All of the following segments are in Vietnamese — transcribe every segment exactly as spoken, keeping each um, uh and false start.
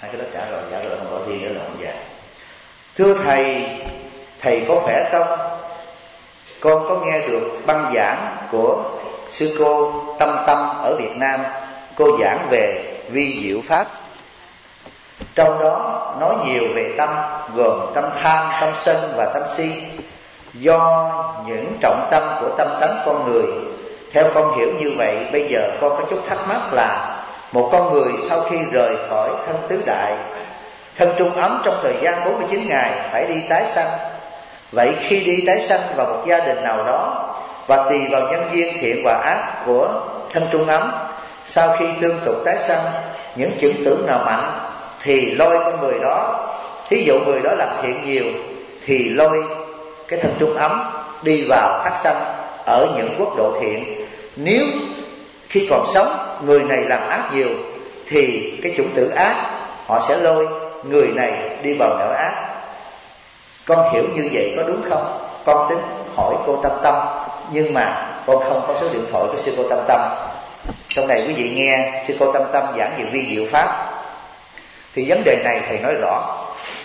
hai cái đó trả rồi, trả rồi không bỏ riêng nữa là không dạ. Thưa thầy, thầy có khỏe không? Con có nghe được băng giảng của sư cô Tâm Tâm ở Việt Nam. Cô giảng về vi diệu pháp, trong đó nói nhiều về tâm, gồm tâm tham, tâm sân và tâm si. Do những trọng tâm của tâm tánh con người, theo con hiểu như vậy, bây giờ con có chút thắc mắc là một con người sau khi rời khỏi thân tứ đại, thân trung ấm trong thời gian bốn mươi chín ngày phải đi tái sanh. Vậy khi đi tái sanh vào một gia đình nào đó và tùy vào nhân duyên thiện và ác của thân trung ấm, sau khi tương tục tái sanh, những chủng tử nào mạnh thì lôi con người đó. Thí dụ người đó làm thiện nhiều thì lôi cái thân trung ấm đi vào thác sanh ở những quốc độ thiện. Nếu khi còn sống người này làm ác nhiều thì cái chủng tử ác họ sẽ lôi người này đi vào nẻo ác. Con hiểu như vậy có đúng không? Con tính hỏi cô Tâm Tâm, nhưng mà con không có số điện thoại của sư cô Tâm Tâm. Trong này quý vị nghe sư cô Tâm Tâm giảng về vi diệu pháp, thì vấn đề này thầy nói rõ.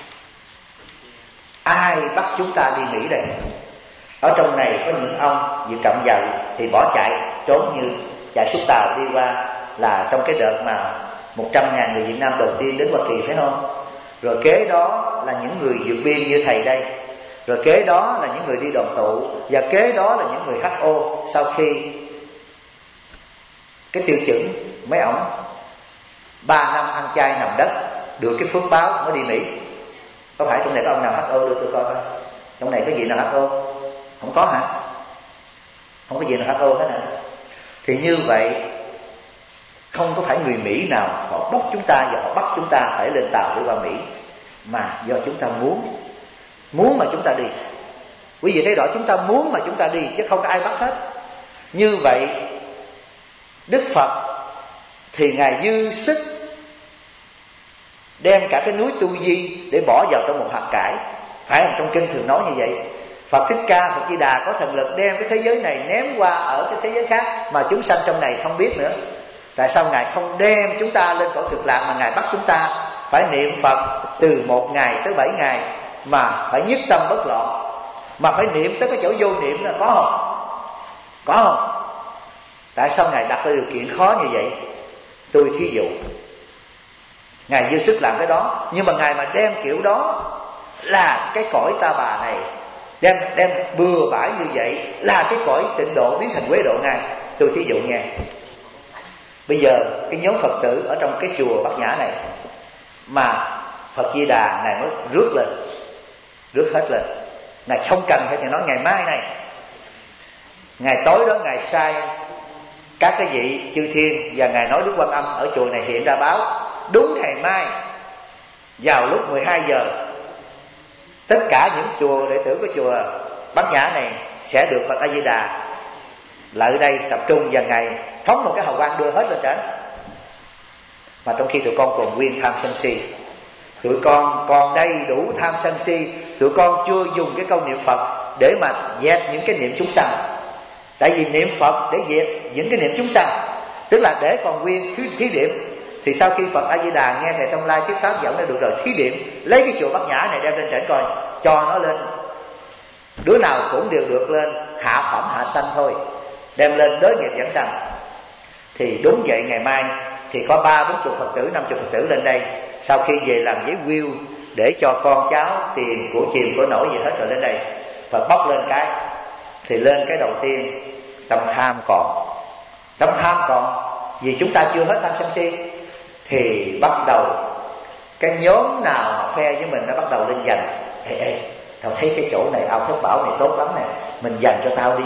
Ai bắt chúng ta đi Mỹ đây? Ở trong này có những ông vừa cầm dầu thì bỏ chạy, trốn như chạy suốt tàu đi qua, là trong cái đợt mà một trăm ngàn người Việt Nam đầu tiên đến Hoa Kỳ, phải không? Rồi kế đó là những người vượt biên như thầy đây, rồi kế đó là những người đi đoàn tụ, và kế đó là những người hát o. Sau khi cái tiêu chuẩn mấy ổng ba năm ăn chay nằm đất, được cái phước báo mới đi Mỹ. Có phải trong này có ông nào hát o đưa tôi coi coi? Trong này có gì nào hát o? Không có hả? Không có gì nào hát o hết nè. Thì như vậy không có phải người Mỹ nào họ bóc chúng ta và họ bắt chúng ta phải lên tàu để qua Mỹ, mà do chúng ta muốn. Muốn mà chúng ta đi. Quý vị thấy rõ, chúng ta muốn mà chúng ta đi, chứ không có ai bắt hết. Như vậy Đức Phật thì Ngài dư sức đem cả cái núi Tu Di để bỏ vào trong một hạt cải. Phải không? Trong kinh thường nói như vậy. Phật Thích Ca, Phật Di Đà có thần lực đem cái thế giới này ném qua ở cái thế giới khác, mà chúng sanh trong này không biết nữa. Tại sao Ngài không đem chúng ta lên cõi Cực Lạc, mà Ngài bắt chúng ta phải niệm Phật từ một ngày tới bảy ngày, mà phải nhất tâm bất loạn, mà phải niệm tới cái chỗ vô niệm là có không? Có không? Tại sao Ngài đặt ra điều kiện khó như vậy? Tôi thí dụ, Ngài dư sức làm cái đó, nhưng mà Ngài mà đem kiểu đó là cái cõi ta bà này đem đem bừa bãi như vậy, là cái cõi tịnh độ biến thành quế độ ngay. Tôi thí dụ nghe, bây giờ cái nhóm Phật tử ở trong cái chùa Bát Nhã này mà Phật Di Đà Ngài mới rước lên, rước hết lên. Ngài không cần phải thì nói ngày mai này, ngày tối đó Ngài sai các cái vị chư thiên, và Ngài nói Đức Quan Âm ở chùa này hiện ra báo, đúng ngày mai vào lúc mười hai giờ tất cả những chùa đệ tử của chùa Bát Nhã này sẽ được Phật A Di Đà lại đây tập trung, và Ngài phóng một cái hào quang đưa hết lên trển. Mà trong khi tụi con còn nguyên tham sân si, tụi con còn đầy đủ tham sân si, tụi con chưa dùng cái câu niệm Phật để mà dẹp những cái niệm chúng sanh. Tại vì niệm Phật để dẹp những cái niệm chúng sanh, tức là để còn nguyên thí, thí điểm. Thì sau khi Phật A Di Đà nghe thầy Thông Lai thuyết pháp giảng đã được rồi, thí điểm lấy cái chùa Bát Nhã này đem lên trển coi, cho nó lên, đứa nào cũng đều được lên hạ phẩm hạ sanh thôi, đem lên đới nghiệp giảng sanh. Thì đúng vậy, ngày mai thì có ba bốn chục Phật tử, năm chục Phật tử lên đây, sau khi về làm giấy will để cho con cháu tiền của chìm của nổi gì hết rồi lên đây, Phật bóc lên cái thì lên cái đầu tiên tâm tham còn, tâm tham còn vì chúng ta chưa hết tham sân si, thì bắt đầu cái nhóm nào mà phe với mình nó bắt đầu lên giành. Ê ê, tao thấy cái chỗ này ao thất bảo này tốt lắm nè, mình dành cho tao đi.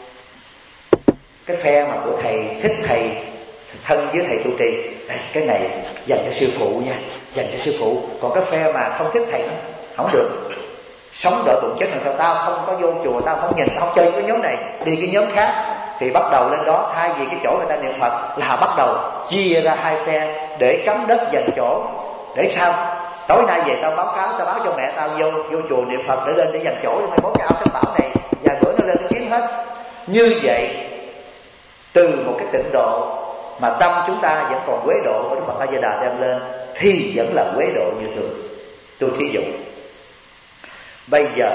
Cái phe mà của thầy thích thầy thân với thầy trụ trì, cái này dành cho sư phụ nha, dành cho sư phụ. Còn cái phe mà không thích thầy không được, sống đợi bụng chết, rồi tao không có vô chùa, tao không nhìn, tao không chơi với cái nhóm này, đi cái nhóm khác. Thì bắt đầu lên đó, thay vì cái chỗ người ta niệm Phật là bắt đầu chia ra hai phe để cắm đất dành chỗ. Để sao? Tối nay về tao báo cáo, tao báo cho mẹ tao vô vô chùa niệm Phật để lên để dành chỗ cho mai mốt cái ao thất bảo này, vài bữa nó lên nó chiếm hết. Như vậy từ một cái tịnh độ mà tâm chúng ta vẫn còn quế độ của Đức Phật A Di Đà đem lên thì vẫn là quế độ như thường. Tôi thí dụ bây giờ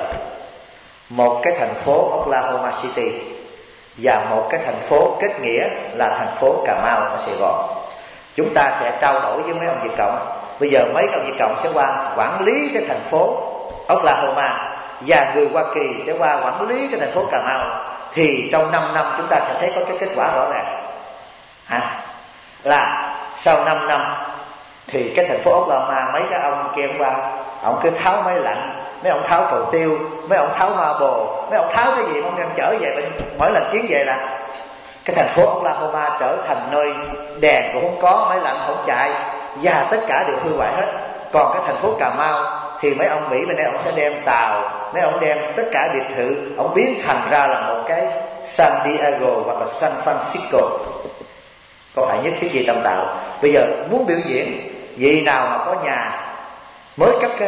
một cái thành phố Oklahoma City và một cái thành phố kết nghĩa là thành phố Cà Mau ở Sài Gòn, chúng ta sẽ trao đổi với mấy ông Việt Cộng. Bây giờ mấy ông Việt Cộng sẽ qua quản lý cái thành phố Oklahoma và người Hoa Kỳ sẽ qua quản lý cái thành phố Cà Mau, thì trong năm năm chúng ta sẽ thấy có cái kết quả rõ ràng. À, là sau năm năm thì cái thành phố Oklahoma, mấy cái ông kia qua, ông cứ tháo máy lạnh, mấy ông tháo cầu tiêu, mấy ông tháo hoa bồ, mấy ông tháo cái gì ông đem chở về bên. Mỗi lần chuyến về là cái thành phố Oklahoma trở thành nơi đèn cũng không có, máy lạnh không chạy, và tất cả đều hư hoại hết. Còn cái thành phố Cà Mau thì mấy ông Mỹ bên đây ông sẽ đem tàu, mấy ông đem tất cả biệt thự, ông biến thành ra là một cái San Diego hoặc là San Francisco. Có phải nhất thiết gì trong tạo. Bây giờ muốn biểu diễn, vị nào mà có nhà mới cất cái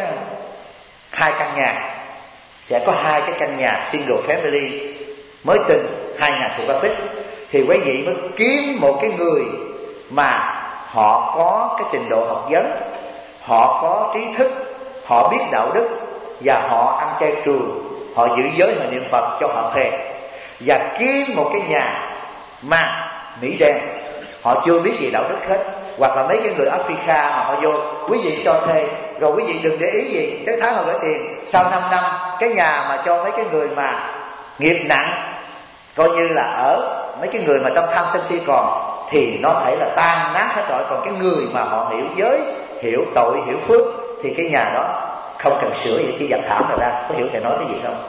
hai căn nhà, sẽ có hai cái căn nhà single family mới tinh hai ngàn square feet, thì quý vị mới kiếm một cái người mà họ có cái trình độ học vấn, họ có trí thức, họ biết đạo đức, và họ ăn chay trường, họ giữ giới, họ niệm Phật cho họ thuê. Và kiếm một cái nhà mà Mỹ đen, họ chưa biết gì đạo đức hết, hoặc là mấy cái người Africa mà họ vô, quý vị cho thuê, rồi quý vị đừng để ý gì, cái tháng họ gửi tiền, sau năm năm cái nhà mà cho mấy cái người mà nghiệp nặng, coi như là ở mấy cái người mà trong tham sân si còn, thì nó thể là tan nát hết rồi. Còn cái người mà họ hiểu giới, hiểu tội, hiểu phước, thì cái nhà đó không cần sửa gì, chỉ dập thảm rồi ra. Có hiểu thầy nói cái gì không?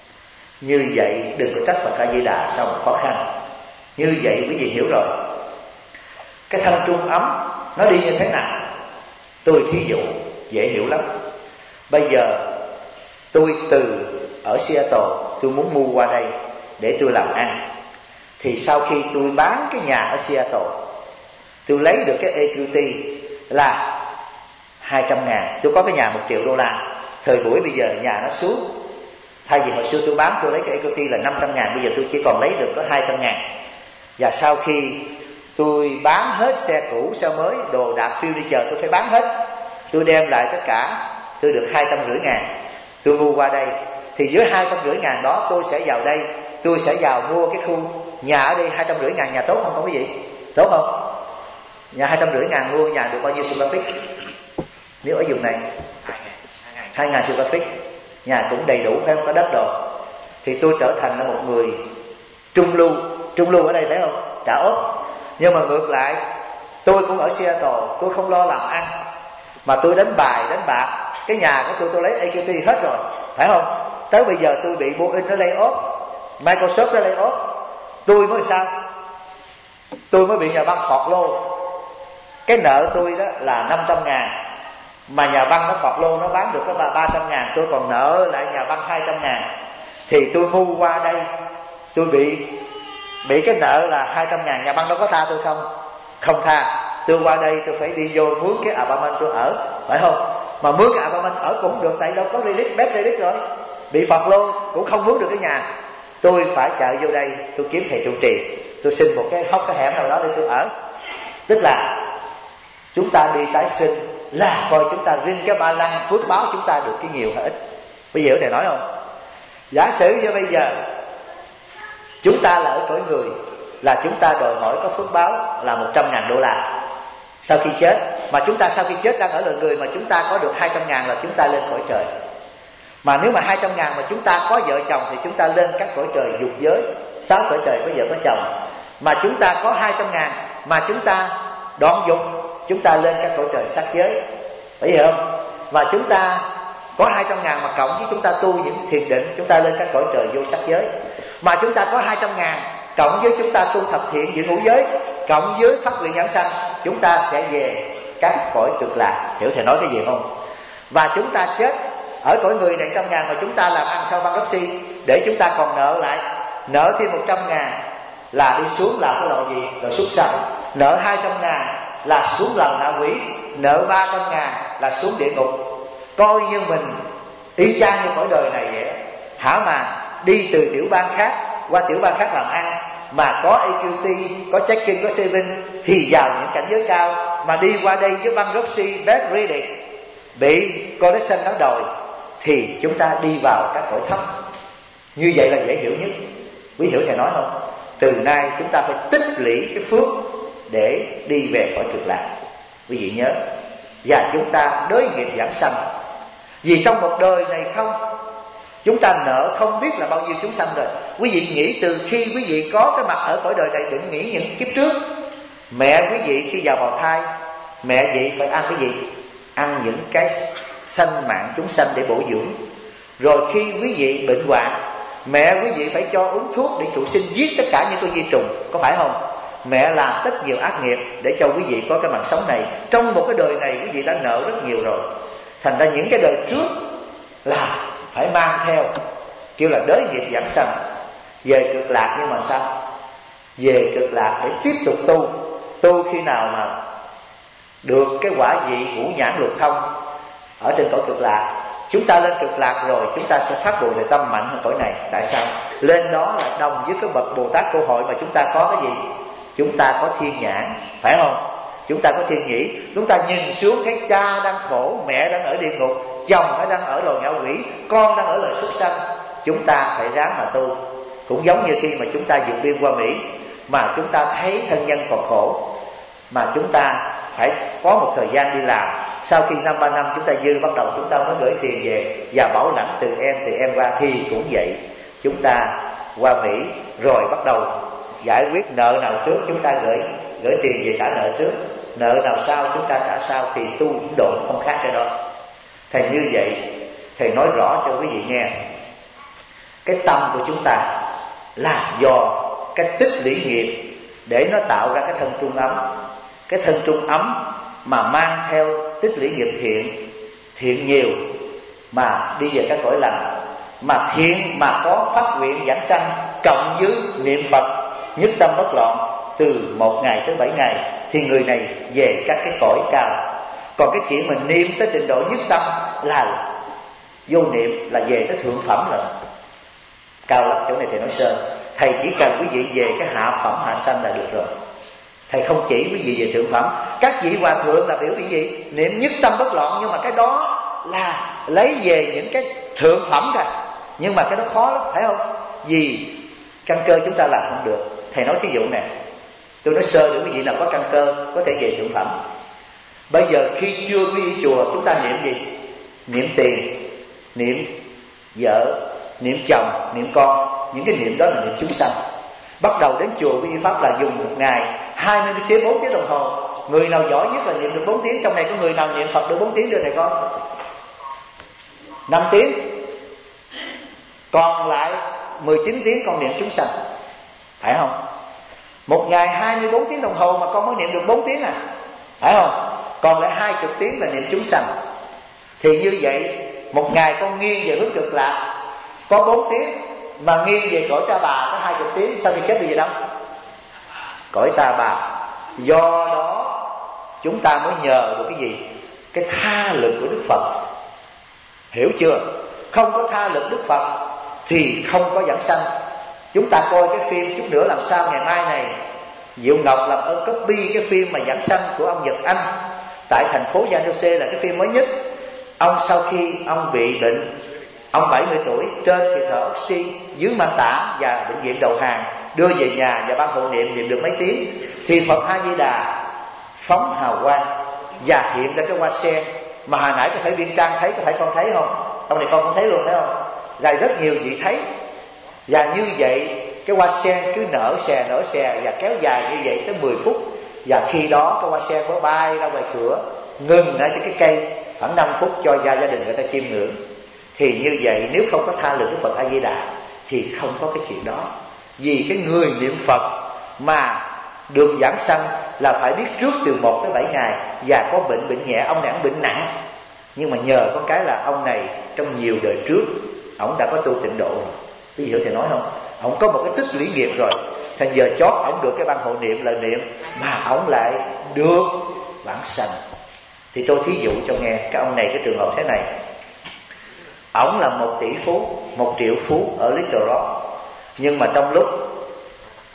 Như vậy đừng có trách Phật A Di Đà sao mà khó khăn. Như vậy quý vị hiểu rồi. Cái thân trung ấm nó đi như thế nào? Tôi thí dụ dễ hiểu lắm. Bây giờ tôi từ ở Seattle tôi muốn mua qua đây để tôi làm ăn, thì sau khi tôi bán cái nhà ở Seattle, tôi lấy được cái equity là hai trăm ngàn. Tôi có cái nhà một triệu đô la. Thời buổi bây giờ nhà nó xuống, thay vì hồi xưa tôi bán tôi lấy cái equity là năm trăm ngàn, bây giờ tôi chỉ còn lấy được có hai trăm ngàn. Và sau khi tôi bán hết xe cũ, xe mới, đồ đạc furniture tôi phải bán hết, tôi đem lại tất cả tôi được hai trăm rưỡi ngàn. Tôi mua qua đây, thì với hai trăm rưỡi ngàn đó tôi sẽ vào đây, tôi sẽ vào mua cái khu nhà ở đây. Hai trăm rưỡi ngàn nhà tốt không không quý vị? Tốt không? Nhà hai trăm rưỡi ngàn mua nhà được bao nhiêu square feet? Nếu ở vùng này hai ngàn square feet, nhà cũng đầy đủ, phải không? Có đất rồi. Thì tôi trở thành là một người trung lưu. Trung lưu ở đây thấy không? Trả ốp. Nhưng mà ngược lại, tôi cũng ở Seattle, tôi không lo làm ăn, mà tôi đánh bài, đánh bạc. Cái nhà của tôi tôi lấy equity hết rồi, phải không? Tới bây giờ tôi bị Boeing nó lay off, Microsoft nó lay off, tôi mới sao? Tôi mới bị nhà băng phọt lô. Cái nợ tôi đó là năm trăm ngàn, mà nhà băng nó phọt lô nó bán được có ba trăm ngàn, tôi còn nợ lại nhà băng hai trăm ngàn. Thì tôi mua qua đây, tôi bị bị cái nợ là hai trăm ngàn. Nhà băng nó có tha tôi không? Không tha. Tôi qua đây tôi phải đi vô mướn cái apartment tôi ở, phải không? Mà mướn cái apartment ở cũng không được, tại đâu có relief, bếp relief rồi, bị phạt lô, cũng không mướn được cái nhà. Tôi phải chạy vô đây, tôi kiếm thầy trụ trì, tôi xin một cái hốc cái hẻm nào đó để tôi ở. Tức là chúng ta đi tái sinh là coi chúng ta rinh cái ba lăng phước báo chúng ta được cái nhiều hay ít. Bây giờ thầy nói không? Giả sử như bây giờ chúng ta là ở cõi người, là chúng ta đòi hỏi có phước báo là một trăm ngàn đô la sau khi chết. Mà chúng ta sau khi chết đang ở lời người, mà chúng ta có được hai trăm ngàn là chúng ta lên cõi trời. Mà nếu mà hai trăm ngàn mà chúng ta có vợ chồng thì chúng ta lên các cõi trời dục giới, sáu cõi trời có vợ có chồng. Mà chúng ta có hai trăm ngàn mà chúng ta đoạn dục, chúng ta lên các cõi trời sắc giới, phải hiểu không? Và chúng ta có hai trăm ngàn mà cộng với chúng ta tu những thiền định, chúng ta lên các cõi trời vô sắc giới. Mà chúng ta có hai trăm ngàn cộng với chúng ta tu thập thiện giữ ngũ giới, cộng với phát nguyện giảng sanh, chúng ta sẽ về các cõi cực lạc. Hiểu thầy nói cái gì không? Và chúng ta chết ở cõi người này trăm ngàn, mà chúng ta làm ăn sau băng si, để chúng ta còn nợ lại, nợ thêm một trăm ngàn là đi xuống làm cái loại gì? Rồi súc sanh. Nợ hai trăm ngàn là xuống làm ngạ quỷ, nợ ba trăm ngàn là xuống địa ngục. Coi như mình y chang như cõi đời này vậy, hả? Mà đi từ tiểu bang khác qua tiểu bang khác làm ăn, mà có a quy tê, có checking, có saving thì vào những cảnh giới cao. Mà đi qua đây với bankruptcy, bad credit, bị collection nó đòi, thì chúng ta đi vào các cõi thấp. Như vậy là dễ hiểu nhất. Quý hiểu thầy nói không? Từ nay chúng ta phải tích lũy cái phước để đi về cõi cực lạc. Quý vị nhớ. Và chúng ta đới nghiệp giảng sanh. Vì trong một đời này không, chúng ta nợ không biết là bao nhiêu chúng sanh rồi. Quý vị nghĩ từ khi quý vị có cái mặt ở cõi đời này, đừng nghĩ những kiếp trước. Mẹ quý vị khi vào bào thai, mẹ vậy phải ăn cái gì? Ăn những cái sanh mạng chúng sanh để bổ dưỡng. Rồi khi quý vị bệnh hoạn, mẹ quý vị phải cho uống thuốc để trụ sinh, giết tất cả những con vi trùng, có phải không? Mẹ làm rất nhiều ác nghiệp để cho quý vị có cái mạng sống này. Trong một cái đời này quý vị đã nợ rất nhiều rồi. Thành ra những cái đời trước là phải mang theo, kêu là đới nghiệp giảng sanh. Về cực lạc nhưng mà sao? Về cực lạc để tiếp tục tu. Tu khi nào mà được cái quả vị ngũ nhãn lục thông ở trên cõi cực lạc, chúng ta lên cực lạc rồi chúng ta sẽ phát bồ đề tâm mạnh hơn cõi này. Tại sao? Lên đó là đồng với cái bậc Bồ Tát Cô Hội, mà chúng ta có cái gì? Chúng ta có thiên nhãn, phải không? Chúng ta có thiên nhĩ. Chúng ta nhìn xuống thấy cha đang khổ, mẹ đang ở địa ngục, chồng đang ở loài ngạ quỷ, con đang ở loài súc sanh. Chúng ta phải ráng mà tu. Cũng giống như khi mà chúng ta vượt biên qua Mỹ, mà chúng ta thấy thân nhân còn khổ, mà chúng ta phải có một thời gian đi làm. Sau khi năm ba năm chúng ta dư, bắt đầu chúng ta mới gửi tiền về và bảo lãnh từ em từ em qua. Thì cũng vậy, chúng ta qua Mỹ rồi bắt đầu giải quyết nợ nào trước chúng ta gửi gửi tiền về trả nợ trước, nợ nào sau chúng ta trả sau. Thì tu độ không khác cái đó. Thầy như vậy, thầy nói rõ cho quý vị nghe. Cái tâm của chúng ta là do cái tích lũy nghiệp để nó tạo ra cái thân trung ấm. Cái thân trung ấm mà mang theo tích lũy nghiệp thiện, thiện nhiều mà đi về các cõi lành. Mà thiện mà có phát nguyện giảng sanh cộng với niệm Phật nhất tâm bất loạn từ một ngày tới bảy ngày, thì người này về các cái cõi cao. Còn cái chuyện mình niệm tới trình độ nhất tâm là vô niệm, là về tới thượng phẩm rồi. Cao lắm, chỗ này thầy nói sơ. Thầy chỉ cần quý vị về cái hạ phẩm hạ sanh là được rồi. Thầy không chỉ quý vị về thượng phẩm. Các vị hòa thượng là biểu cái gì? Niệm nhất tâm bất loạn. Nhưng mà cái đó là lấy về những cái thượng phẩm rồi. Nhưng mà cái đó khó lắm, phải không? Vì căn cơ chúng ta làm không được. Thầy nói thí dụ nè, tôi nói sơ để quý vị nào có căn cơ có thể về thượng phẩm. Bây giờ khi chưa quý vị chùa, chúng ta niệm gì? Niệm tiền, niệm vợ, niệm chồng, niệm con. Những cái niệm đó là niệm chúng sanh. Bắt đầu đến chùa quý vị pháp là dùng một ngày hai mươi tiếng, bốn tiếng đồng hồ. Người nào giỏi nhất là niệm được bốn tiếng. Trong này có người nào niệm Phật được bốn tiếng đưa thầy con? năm tiếng. Còn lại mười chín tiếng con niệm chúng sanh, phải không? Một ngày hai mươi bốn tiếng đồng hồ mà con mới niệm được bốn tiếng à, phải không? Còn lại hai mươi tiếng là niệm chúng sanh. Thì như vậy một ngày con nghiêng về hướng cực lạc có bốn tiếng, mà nghiêng về cõi ta bà có hai mươi tiếng. Sau khi chết đi về đâu? Cõi ta bà. Do đó chúng ta mới nhờ được cái gì? Cái tha lực của Đức Phật. Hiểu chưa? Không có tha lực Đức Phật thì không có giảng sanh. Chúng ta coi cái phim chút nữa làm sao ngày mai này Diệu Ngọc làm ơn copy cái phim mà giảng sanh của ông Nhật Anh tại thành phố San Jose, là cái phim mới nhất. Ông sau khi ông bị bệnh, ông bảy mươi tuổi, trên thì thở oxy, dưới mang tả và bệnh viện đầu hàng, đưa về nhà và ban hộ niệm, niệm được mấy tiếng thì Phật A Di Đà phóng hào quang và hiện ra cái hoa sen mà hồi nãy có phải Viên Trang thấy, có phải con thấy không? Trong này con không thấy luôn, phải không? Rồi rất nhiều vị thấy. Và như vậy cái hoa sen cứ nở xè nở xè và kéo dài như vậy tới mười phút. Và khi đó cái hoa sen mới bay ra ngoài cửa, ngừng ở trên cái cây khoảng năm phút cho gia gia đình người ta chiêm ngưỡng. Thì như vậy nếu không có tha lực của Phật A Di Đà thì không có cái chuyện đó. Vì cái người niệm Phật mà được giảng sanh là phải biết trước từ một tới bảy ngày. Và có bệnh bệnh nhẹ, ông này ông bệnh nặng, nhưng mà nhờ có cái là ông này trong nhiều đời trước ông đã có tu tịnh độ rồi. Quý vị hiểu thầy nói không? Ông có một cái tích lũy nghiệp rồi. Thành giờ chót ông được cái ban hộ niệm lời niệm mà ông lại được vãng sanh. Thì tôi thí dụ cho nghe. Cái ông này cái trường hợp thế này, ông là một tỷ phú, một triệu phú ở Little Rock. Nhưng mà trong lúc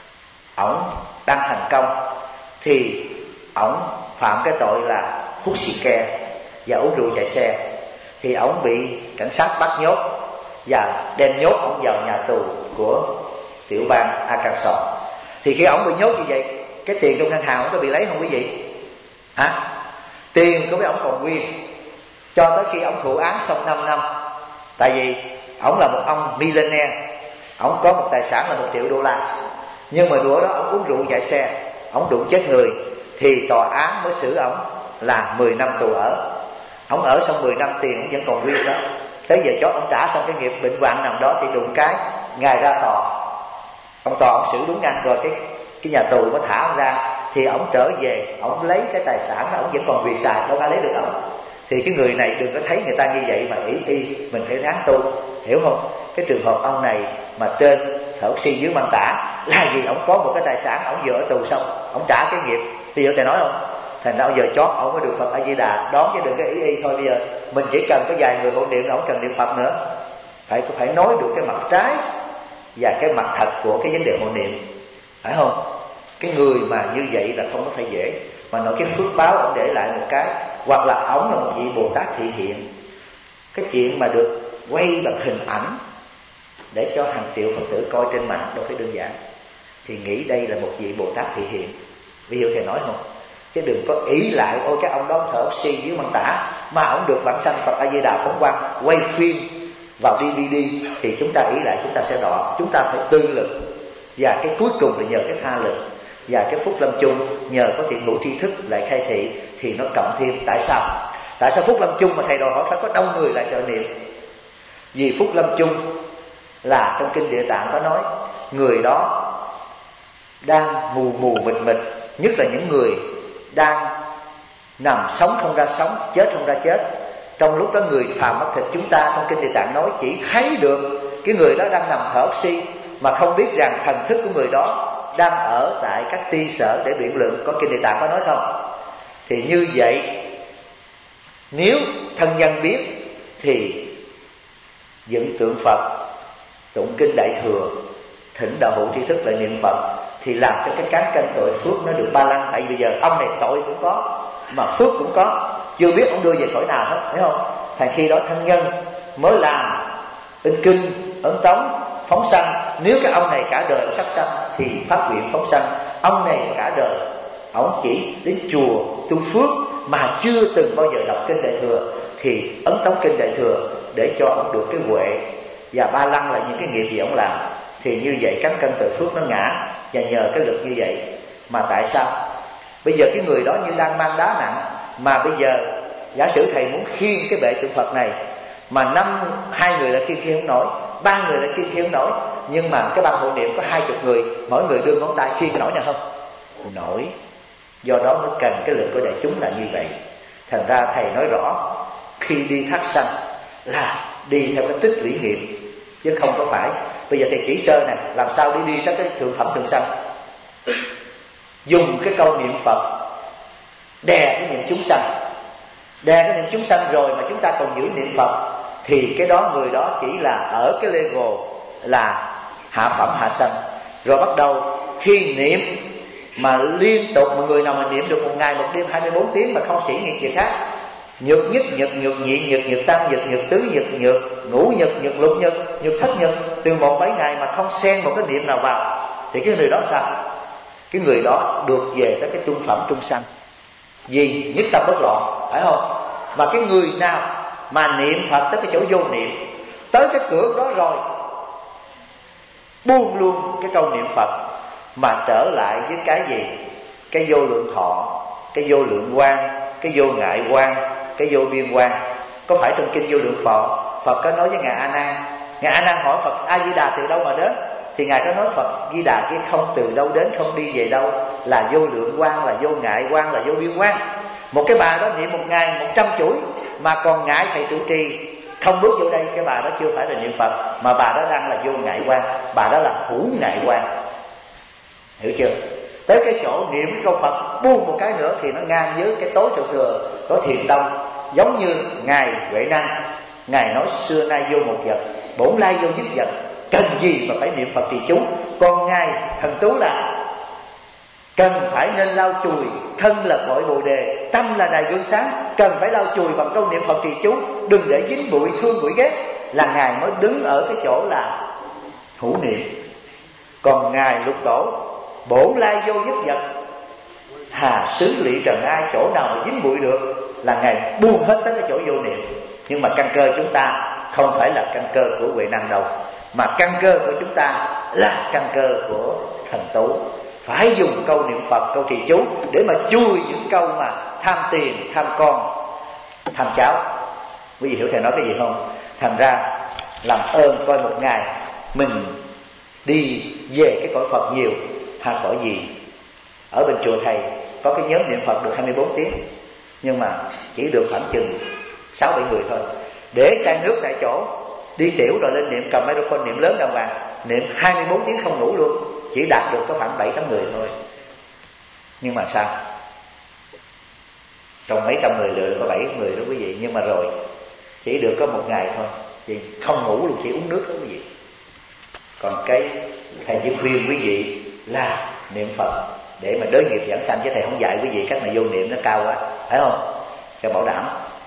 ổng đang thành công thì ổng phạm cái tội là hút xì ke và uống rượu chạy xe, thì ổng bị cảnh sát bắt nhốt và đem nhốt ổng vào nhà tù của tiểu bang Arkansas. Thì khi ổng bị nhốt như vậy, cái tiền trong ngân hàng ổng có bị lấy không quý vị? Hả? Tiền của mấy ổng còn nguyên cho tới khi ổng thụ án xong năm năm. Tại vì ổng là một ông millionaire, ổng có một tài sản là một triệu đô la, nhưng mà bữa đó ổng uống rượu chạy xe, ổng đụng chết người, thì tòa án mới xử ổng là mười năm tù ở. Ổng ở xong mười năm, tiền ổng vẫn còn nguyên đó. Tới giờ chót ổng trả xong cái nghiệp bệnh hoạn nằm đó thì đụng cái ngài ra tòa, ông tòa ổng xử đúng ngăn rồi, cái cái nhà tù mới thả ông ra. Thì ổng trở về, ổng lấy cái tài sản đó, ổng vẫn còn việc xài, đâu ai lấy được ổng. Thì cái người này đừng có thấy người ta như vậy mà ý y mình phải ráng tu, hiểu không? Cái trường hợp ông này mà trên thở oxy dưới mang tả là gì? Ổng có một cái tài sản, ổng vừa ở tù xong ổng trả cái nghiệp. Bây giờ thầy nói không, thành ra bây giờ chót ổng mới được Phật A Di Đà đón, chứ đừng có ý y thôi. Bây giờ mình chỉ cần có vài người hộ niệm là ổng cần niệm Phật nữa. Phải phải nói được cái mặt trái và cái mặt thật của cái vấn đề hộ niệm, phải không? Cái người mà như vậy là không có phải dễ. Mà nói cái phước báo ổng để lại một cái, hoặc là ổng là một vị Bồ Tát thị hiện. Cái chuyện mà được quay bằng hình ảnh để cho hàng triệu Phật tử coi trên mạng đâu phải đơn giản. Thì nghĩ đây là một vị Bồ Tát thị hiện. Ví dụ thầy nói không? Chứ đừng có ý lại ôi cái ông đó thở oxy dưới măng tả mà ông được vãng sanh Phật A Di Đà phóng quang quay phim vào đê vê đê, thì chúng ta ý lại chúng ta sẽ đọa. Chúng ta phải tư lực, và cái cuối cùng là nhờ cái tha lực và cái phúc lâm chung, nhờ có thiện hữu tri thức lại khai thị thì nó cộng thêm. Tại sao? Tại sao phúc lâm chung mà thầy đòi hỏi phải có đông người lại trợ niệm? Vì phúc lâm chung là trong kinh Địa Tạng có nói người đó đang mù mù mịt mịt, nhất là những người đang nằm sống không ra sống, chết không ra chết. Trong lúc đó người phàm mất thịt, chúng ta trong kinh Địa Tạng nói chỉ thấy được cái người đó đang nằm thở oxy, mà không biết rằng thần thức của người đó đang ở tại các ti sở để biện luận. Có kinh Địa Tạng có nói không? Thì như vậy, nếu thân nhân biết thì dựng tượng Phật, tụng kinh Đại Thừa, thỉnh đạo hữu tri thức lại niệm Phật, thì làm cho cái cán cân tội phước nó được ba lăng. Tại vì bây giờ ông này tội cũng có mà phước cũng có, chưa biết ông đưa về cõi nào hết, thấy không? Thành khi đó thân nhân mới làm in kinh, ấn tống, phóng sanh. Nếu cái ông này cả đời sát sanh thì phát nguyện phóng sanh. Ông này cả đời ông chỉ đến chùa tu phước mà chưa từng bao giờ đọc kinh Đại Thừa, thì ấn tống kinh Đại Thừa để cho ông được cái huệ, và ba lăng là những cái nghiệp gì ông làm. Thì như vậy cán cân tội phước nó ngã, và nhờ cái lực như vậy. Mà tại sao bây giờ cái người đó như đang mang đá nặng, mà bây giờ giả sử thầy muốn khiêng cái bệ tượng Phật này, mà năm hai người là khiêng khiêng không nổi, ba người là khiêng khiêng không nổi, nhưng mà cái ban hộ niệm có hai chục người, mỗi người đưa ngón tay khiêng nổi nào không? Nổi. Do đó mới cần cái lực của đại chúng là như vậy. Thành ra thầy nói rõ, khi đi thác sanh là đi theo cái tích lũy nghiệp, chứ không có phải bây giờ thầy chỉ sơ nè, làm sao đi đi tới cái thượng phẩm thượng sanh. Dùng cái câu niệm Phật đè cái niệm chúng sanh, đè cái niệm chúng sanh rồi mà chúng ta còn giữ niệm Phật, thì cái đó người đó chỉ là ở cái level là hạ phẩm hạ sanh. Rồi bắt đầu khi niệm mà liên tục, mọi người nào mà niệm được một ngày một đêm hai mươi bốn tiếng mà không sĩ nghiệp gì khác, nhược nhất nhật, nhược nhị nhật, nhược tam nhật, nhược tứ nhật, nhược ngũ nhật, nhược lục nhật, nhược thất nhật, từ một bảy ngày mà không xen một cái niệm nào vào, thì cái người đó sao? Cái người đó được về tới cái trung phẩm trung sanh. Vì nhất tâm bất loạn, phải không? Mà cái người nào mà niệm Phật tới cái chỗ vô niệm, tới cái cửa đó rồi, buông luôn cái câu niệm Phật mà trở lại với cái gì? Cái vô lượng thọ, cái vô lượng quang, cái vô ngại quang, cái vô biên quang. Có phải trong kinh Vô Lượng Phật, Phật có nói với ngài A Nan, ngài A Nan hỏi Phật A Di Đà từ đâu mà đến, thì ngài có nói Phật Di Đà kia không từ đâu đến, không đi về đâu, là vô lượng quang, là vô ngại quang, là vô biên quang. Một cái bà đó niệm một ngày một trăm chuỗi mà còn ngại thầy trụ trì không bước vô đây, cái bà đó chưa phải là niệm Phật, mà bà đó đang là vô ngại quang, bà đó là hữu ngại quang. Hiểu chưa? Tới cái chỗ niệm câu Phật buông một cái nữa thì nó ngang với cái tối thượng thừa có thiền tông. Giống như ngài Huệ Năng, ngài nói xưa nay vô một vật, bổn lai vô nhất vật, cần gì mà phải niệm Phật trì chú. Còn ngài Thần Tú là cần phải nên lau chùi. Thân là cội bồ đề, tâm là đài gương sáng, cần phải lau chùi bằng câu niệm Phật trì chú, đừng để dính bụi thương bụi ghét, là ngài mới đứng ở cái chỗ là hữu niệm. Còn ngài Lục Tổ bổn lai vô nhất vật, hà xứ lụy trần ai, chỗ nào mà dính bụi được là ngài buông hết tới cái chỗ vô niệm. Nhưng mà căn cơ chúng ta không phải là căn cơ của Huệ Năng đâu, mà căn cơ của chúng ta là căn cơ của Thần Tú. Phải dùng câu niệm Phật, câu trì chú để mà chui những câu mà tham tiền, tham con, tham cháu. Quý vị hiểu thầy nói cái gì không? Thành ra làm ơn coi một ngày mình đi về cái cõi Phật nhiều hay cõi gì. Ở bên chùa thầy có cái nhóm niệm Phật được hai mươi bốn tiếng, nhưng mà chỉ được khoảng chừng sáu bảy người thôi. Để chai nước tại chỗ, đi tiểu rồi lên niệm, cầm microphone niệm lớn đàng hoàng, niệm hai mươi bốn tiếng không ngủ luôn, chỉ đạt được có khoảng bảy tám người thôi. Nhưng mà sao? Trong mấy trăm người lựa được có bảy người đó quý vị. Nhưng mà rồi chỉ được có một ngày thôi, vì không ngủ luôn, chỉ uống nước đó quý vị. Còn cái thầy chỉ khuyên quý vị là niệm Phật để mà đới nghiệp giảng sanh, chứ thầy không dạy quý vị cách mà vô niệm nó cao quá, phải không? Cho bảo đảm.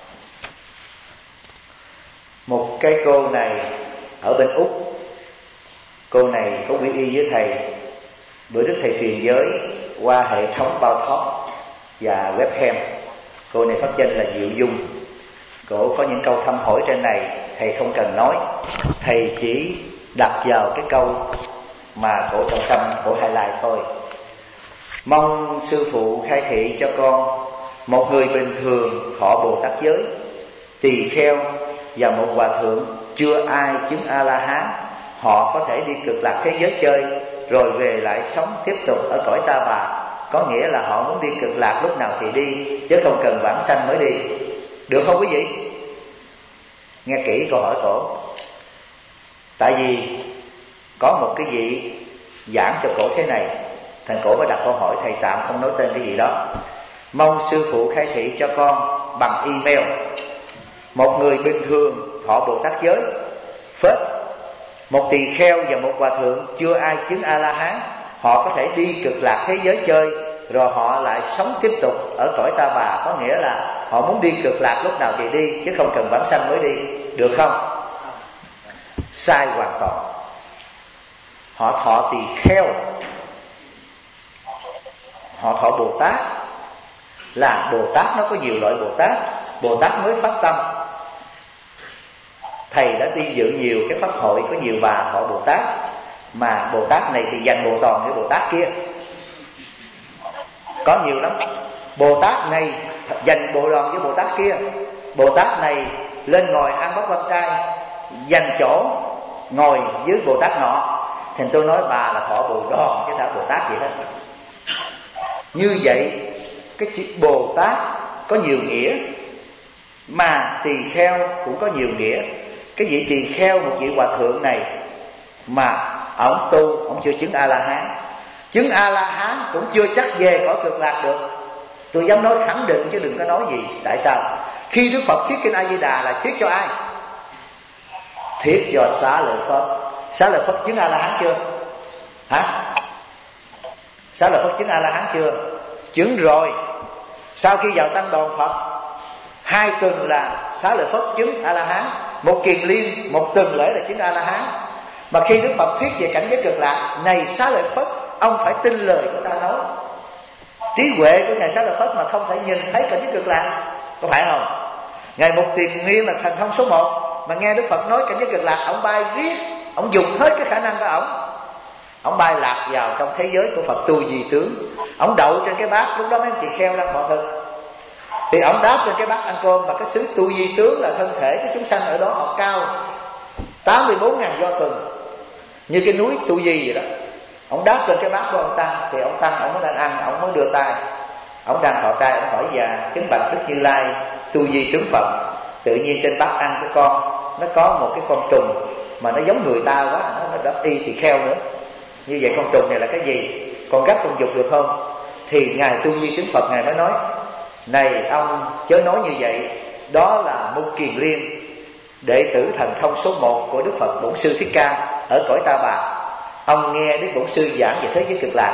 Một cái cô này ở bên Úc, cô này có quy y với thầy. Bữa trước thầy truyền giới qua hệ thống bao thoát và webcam. Cô này pháp danh là Diệu Dung. Cô có những câu thăm hỏi trên này thầy không cần nói, thầy chỉ đặt vào cái câu mà cổ trọng tâm, cổ highlight thôi. Mong sư phụ khai thị cho con, một người bình thường thọ Bồ Tát giới, tỳ kheo và một hòa thượng chưa ai chứng A-la-hán, họ có thể đi cực lạc thế giới chơi rồi về lại sống tiếp tục ở cõi ta bà. Có nghĩa là họ muốn đi cực lạc lúc nào thì đi, chứ không cần vãng sanh mới đi. Được không quý vị? Nghe kỹ câu hỏi cổ. Tại vì có một cái vị giảng cho cổ thế này, thành cổ mới đặt câu hỏi, thầy tạm không nói tên cái gì đó. Mong sư phụ khai thị cho con bằng email. Một người bình thường thọ Bồ Tát giới, phết, một tỳ kheo và một hòa thượng chưa ai chứng A-la-hán, họ có thể đi cực lạc thế giới chơi rồi họ lại sống tiếp tục ở cõi ta bà. Có nghĩa là họ muốn đi cực lạc lúc nào thì đi, chứ không cần vãng sanh mới đi. Được không? Sai hoàn toàn. Họ thọ tỳ kheo, họ thọ Bồ Tát. Là Bồ Tát nó có nhiều loại Bồ Tát. Bồ Tát mới phát tâm. Thầy đã đi dự nhiều cái pháp hội có nhiều bà thọ Bồ Tát, mà Bồ Tát này thì dành Bồ Toàn với Bồ Tát kia. Có nhiều lắm. Bồ Tát này dành Bồ Đoàn với Bồ Tát kia. Bồ Tát này lên ngồi ăn bắp quan trai, dành chỗ ngồi với Bồ Tát nọ. Thì tôi nói bà là thọ Bồ Đoàn chứ thả Bồ Tát gì hết. Như vậy cái chữ Bồ Tát có nhiều nghĩa, mà tỳ kheo cũng có nhiều nghĩa. Cái vị tỳ kheo, một vị hòa thượng này mà ổng tu, ổng chưa chứng A-la-hán. Chứng A-la-hán cũng chưa chắc về cõi cực lạc được. Tôi dám nói khẳng định chứ đừng có nói gì. Tại sao? Khi Đức Phật thuyết kinh A-di-đà là thuyết cho ai? Thuyết cho Xá Lợi Phất. Xá Lợi Phất chứng A-la-hán chưa? Hả? Xá Lợi Phất chứng A-la-hán chưa? Chứng rồi. Sau khi vào tăng đoàn Phật, hai tuần là Xá Lợi Phất chứng A-la-hán, một kiền liên, một tuần lễ là chứng A-la-hán. Mà khi Đức Phật thuyết về cảnh giới cực lạc này, Xá Lợi Phất, ông phải tin lời của ta nói. Trí huệ của ngài Xá Lợi Phất mà không thể nhìn thấy cảnh giới cực lạc, có phải không? Ngài Mục Kiền Liên là thần thông số một, mà nghe Đức Phật nói cảnh giới cực lạc, ông bay riết, ông dùng hết cái khả năng của ông, ông bay lạc vào trong thế giới của Phật Tu Di Tướng. Ông đậu trên cái bát, lúc đó mấy tỳ kheo đang thọ thực, thì ông đáp trên cái bát ăn cơm. Và cái xứ Tu Di Tướng là thân thể của chúng sanh ở đó họ cao tám mươi bốn ngàn do tuần, như cái núi Tu Di vậy đó. Ông đáp lên cái bát của ông Tăng, thì ông Tăng ông mới đang ăn, ông mới đưa tay, ông đang thọ trai, ông hỏi: "Dạ kính bạch Đức Như Lai, Tu Di Tướng Phật, tự nhiên trên bát ăn của con nó có một cái con trùng mà nó giống người ta quá, nó, nó đắp y tỳ kheo nữa. Như vậy con trùng này là cái gì? Con gấp con dục được không?" Thì ngài Tu Di Tướng Phật ngài mới nói: "Này ông chớ nói như vậy, đó là Mục Kiền Liên, đệ tử thần thông số một của Đức Phật Bổn Sư Thích Ca ở cõi Ta Bà. Ông nghe Đức Bổn Sư giảng về thế giới cực lạc,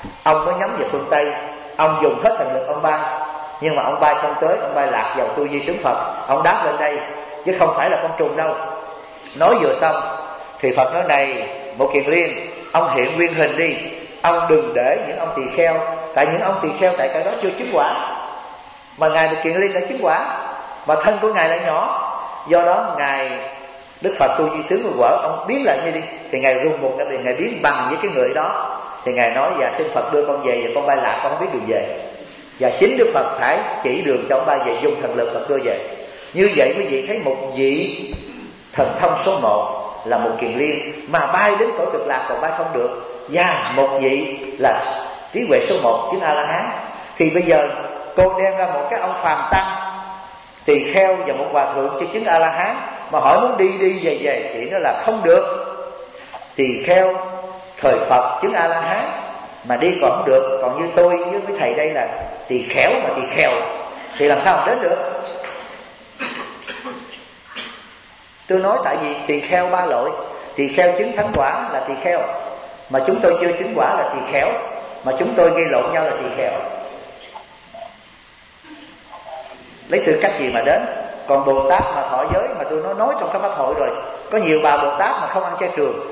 Ông mới nhắm về phương Tây, ông dùng hết thần lực ông bay, nhưng mà ông bay không tới, ông bay lạc vào tu di tướng Phật. Ông đáp lên đây chứ không phải là con trùng đâu. Nói vừa xong thì Phật nói: này Một Kiền Liên, ông hiện nguyên hình đi, ông đừng để những ông tỳ kheo, tại những ông tỳ kheo tại cái đó chưa chứng quả, mà ngài Một Kiền Liên đã chứng quả, mà thân của ngài lại nhỏ. Do đó ngài Đức Phật tu di tướng của vợ ông biến lại như đi, thì ngài rung một cái, ngài biến bằng với cái người đó. Thì ngài nói: dạ xin Phật đưa con về, và con bay lạc, con không biết đường về. Và chính Đức Phật phải chỉ đường cho ông bay về, dùng thần lực Phật đưa về. Như vậy quý vị thấy một vị thần thông số một là Một Kiền Liên mà bay đến cõi Cực Lạc còn bay không được, và một vị là trí huệ số một chứng A La Hán. Thì bây giờ cô đem ra một cái ông phàm tăng tỳ kheo và một hòa thượng cho chứng A La Hán, mà hỏi muốn đi đi về về, chỉ nó là không được. Tỳ kheo thời Phật chứng A La Hán mà đi còn không được, còn như tôi với mấy thầy đây là tỳ khéo mà tỳ kheo, thì làm sao mà đến được? Tôi nói tại vì tỳ kheo ba loại: tỳ kheo chứng thánh quả là tỳ kheo, mà chúng tôi chưa chứng quả là tỳ khéo, mà chúng tôi gây lộn nhau là tỳ kheo. Lấy tư cách gì mà đến? Còn Bồ Tát mà thọ giới, mà tôi nói nói trong các pháp hội rồi, có nhiều bà Bồ Tát mà không ăn chay trường.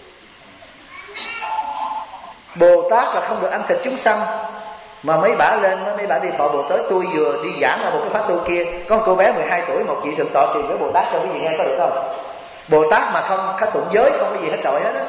Bồ Tát là không được ăn thịt chúng sanh, mà mấy bả lên, mấy bả đi thọ Bồ Tát. Tôi vừa đi giảng ở một cái pháp tu kia, có một cô bé mười hai tuổi, một chị thượng tọa truyền với Bồ Tát cho quý vị nghe, có được không? Bồ Tát mà không khắc tụng giới, không có gì hết trọi hết á.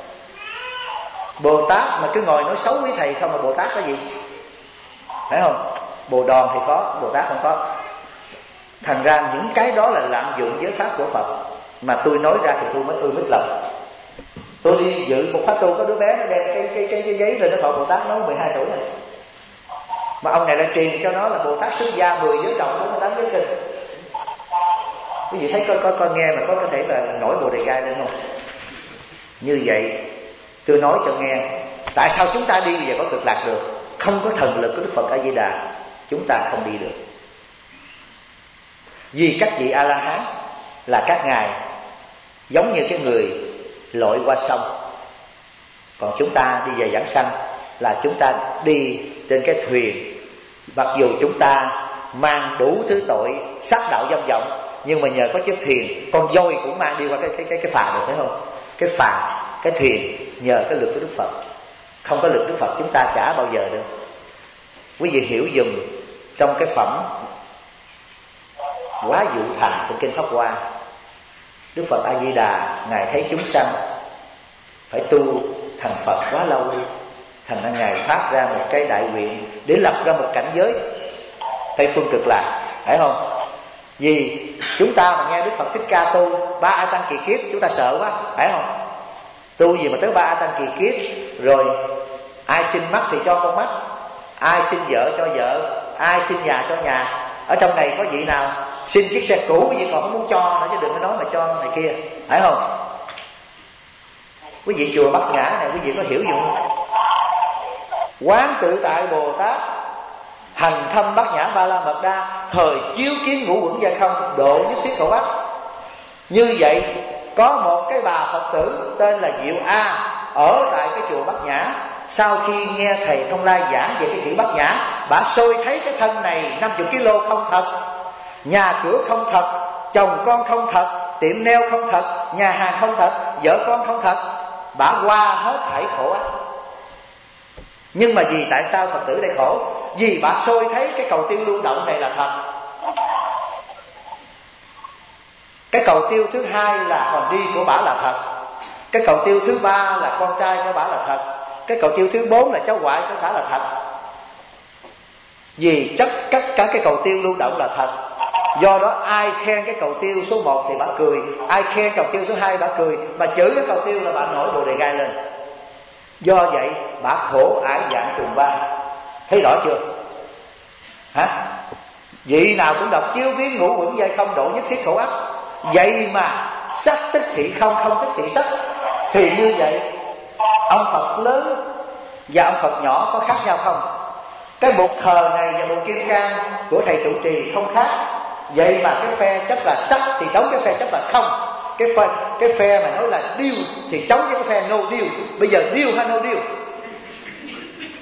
Bồ Tát mà cứ ngồi nói xấu với thầy không, mà Bồ Tát có gì? Phải không? Bồ Đòn thì có, Bồ Tát không có. Thành ra những cái đó là lạm dụng giới pháp của Phật, mà tôi nói ra thì tôi mới tôi mít lòng. Tôi đi dự một pháp tu, có đứa bé nó đem cái cái cái, cái giấy lên nó thọ Bồ Tát, nó mười hai tuổi này, mà ông này lại truyền cho nó là Bồ Tát xuất gia mười giới trọng, bốn mươi tám giới kinh. Quý vị thấy có có có nghe mà có có thể là nổi bồ đề gai lên không? Như vậy tôi nói cho nghe, tại sao chúng ta đi về có Cực Lạc được? Không có thần lực của Đức Phật A Di Đà, chúng ta không đi được. Vì các vị A La Hán là các ngài giống như cái người lội qua sông, còn chúng ta đi về giảng sanh là chúng ta đi trên cái thuyền. Mặc dù chúng ta mang đủ thứ tội sát đạo dâm vọng, nhưng mà nhờ có chiếc thuyền, con voi cũng mang đi qua cái cái cái cái phà được, phải không? Cái phà, cái thuyền nhờ cái lực của Đức Phật. Không có lực Đức Phật chúng ta chả bao giờ được. Quý vị hiểu dùm trong cái phẩm Quá Dụ Thành của kinh Pháp Hoa, Đức Phật A Di Đà ngài thấy chúng sanh phải tu thành Phật quá lâu đi, thành ra ngài phát ra một cái đại nguyện để lập ra một cảnh giới Tây Phương Cực Lạc, phải không? Vì chúng ta mà nghe Đức Phật Thích Ca tu ba A Tăng Kỳ Kiếp chúng ta sợ quá, phải không? Tu gì mà tới ba A Tăng Kỳ Kiếp, rồi ai xin mắt thì cho con mắt, ai xin vợ cho vợ, ai xin nhà cho nhà. Ở trong này có vị nào xin chiếc xe cũ gì còn không muốn cho nữa, chứ đừng có nói mà cho này kia, phải không? Quý vị chùa Bát Nhã này quý vị có hiểu gì không? Quán tự tại Bồ Tát hành thâm Bát Nhã Ba La Mật Đa, thời chiếu kiến ngũ uẩn giai không, độ nhất thiết khẩu ác. Như vậy có một cái bà Phật tử tên là Diệu A ở tại cái chùa Bát Nhã. Sau khi nghe thầy Thông Lai giảng về cái chữ Bát Nhã, bà soi thấy cái thân này năm mươi ki lô không thật, nhà cửa không thật, chồng con không thật, tiệm nail không thật, nhà hàng không thật, vợ con không thật. Bà qua hết thảy khổ ác. Nhưng mà vì tại sao Phật tử đây khổ? Vì bà soi thấy cái cầu tiêu lưu động này là thật. Cái cầu tiêu thứ hai là hòn đi của bà là thật. Cái cầu tiêu thứ ba là con trai của bà là thật. Cái cầu tiêu thứ bốn là cháu ngoại của bà là thật. Vì tất cả các cái cầu tiêu lưu động là thật. Do đó ai khen cái cầu tiêu số một thì bà cười, ai khen cầu tiêu số hai bà cười, mà chửi cái cầu tiêu là bà nổi bồ đề gai lên. Do vậy bà khổ ải dạng trùng ba. Thấy rõ chưa? Hả? Vị nào cũng đọc chiếu biến ngũ uẩn giai không, độ nhất thiết khổ ách. Vậy mà sắc tức thị không, không tức thị sắc. Thì như vậy ông Phật lớn và ông Phật nhỏ có khác nhau không? Cái bục thờ này và bục kim cang của thầy trụ trì không khác. Vậy mà cái phe chấp là sắc thì chống cái phe chấp là không. Cái phe, cái phe mà nói là điêu thì chống với cái phe no điêu. Bây giờ điêu hay no điêu?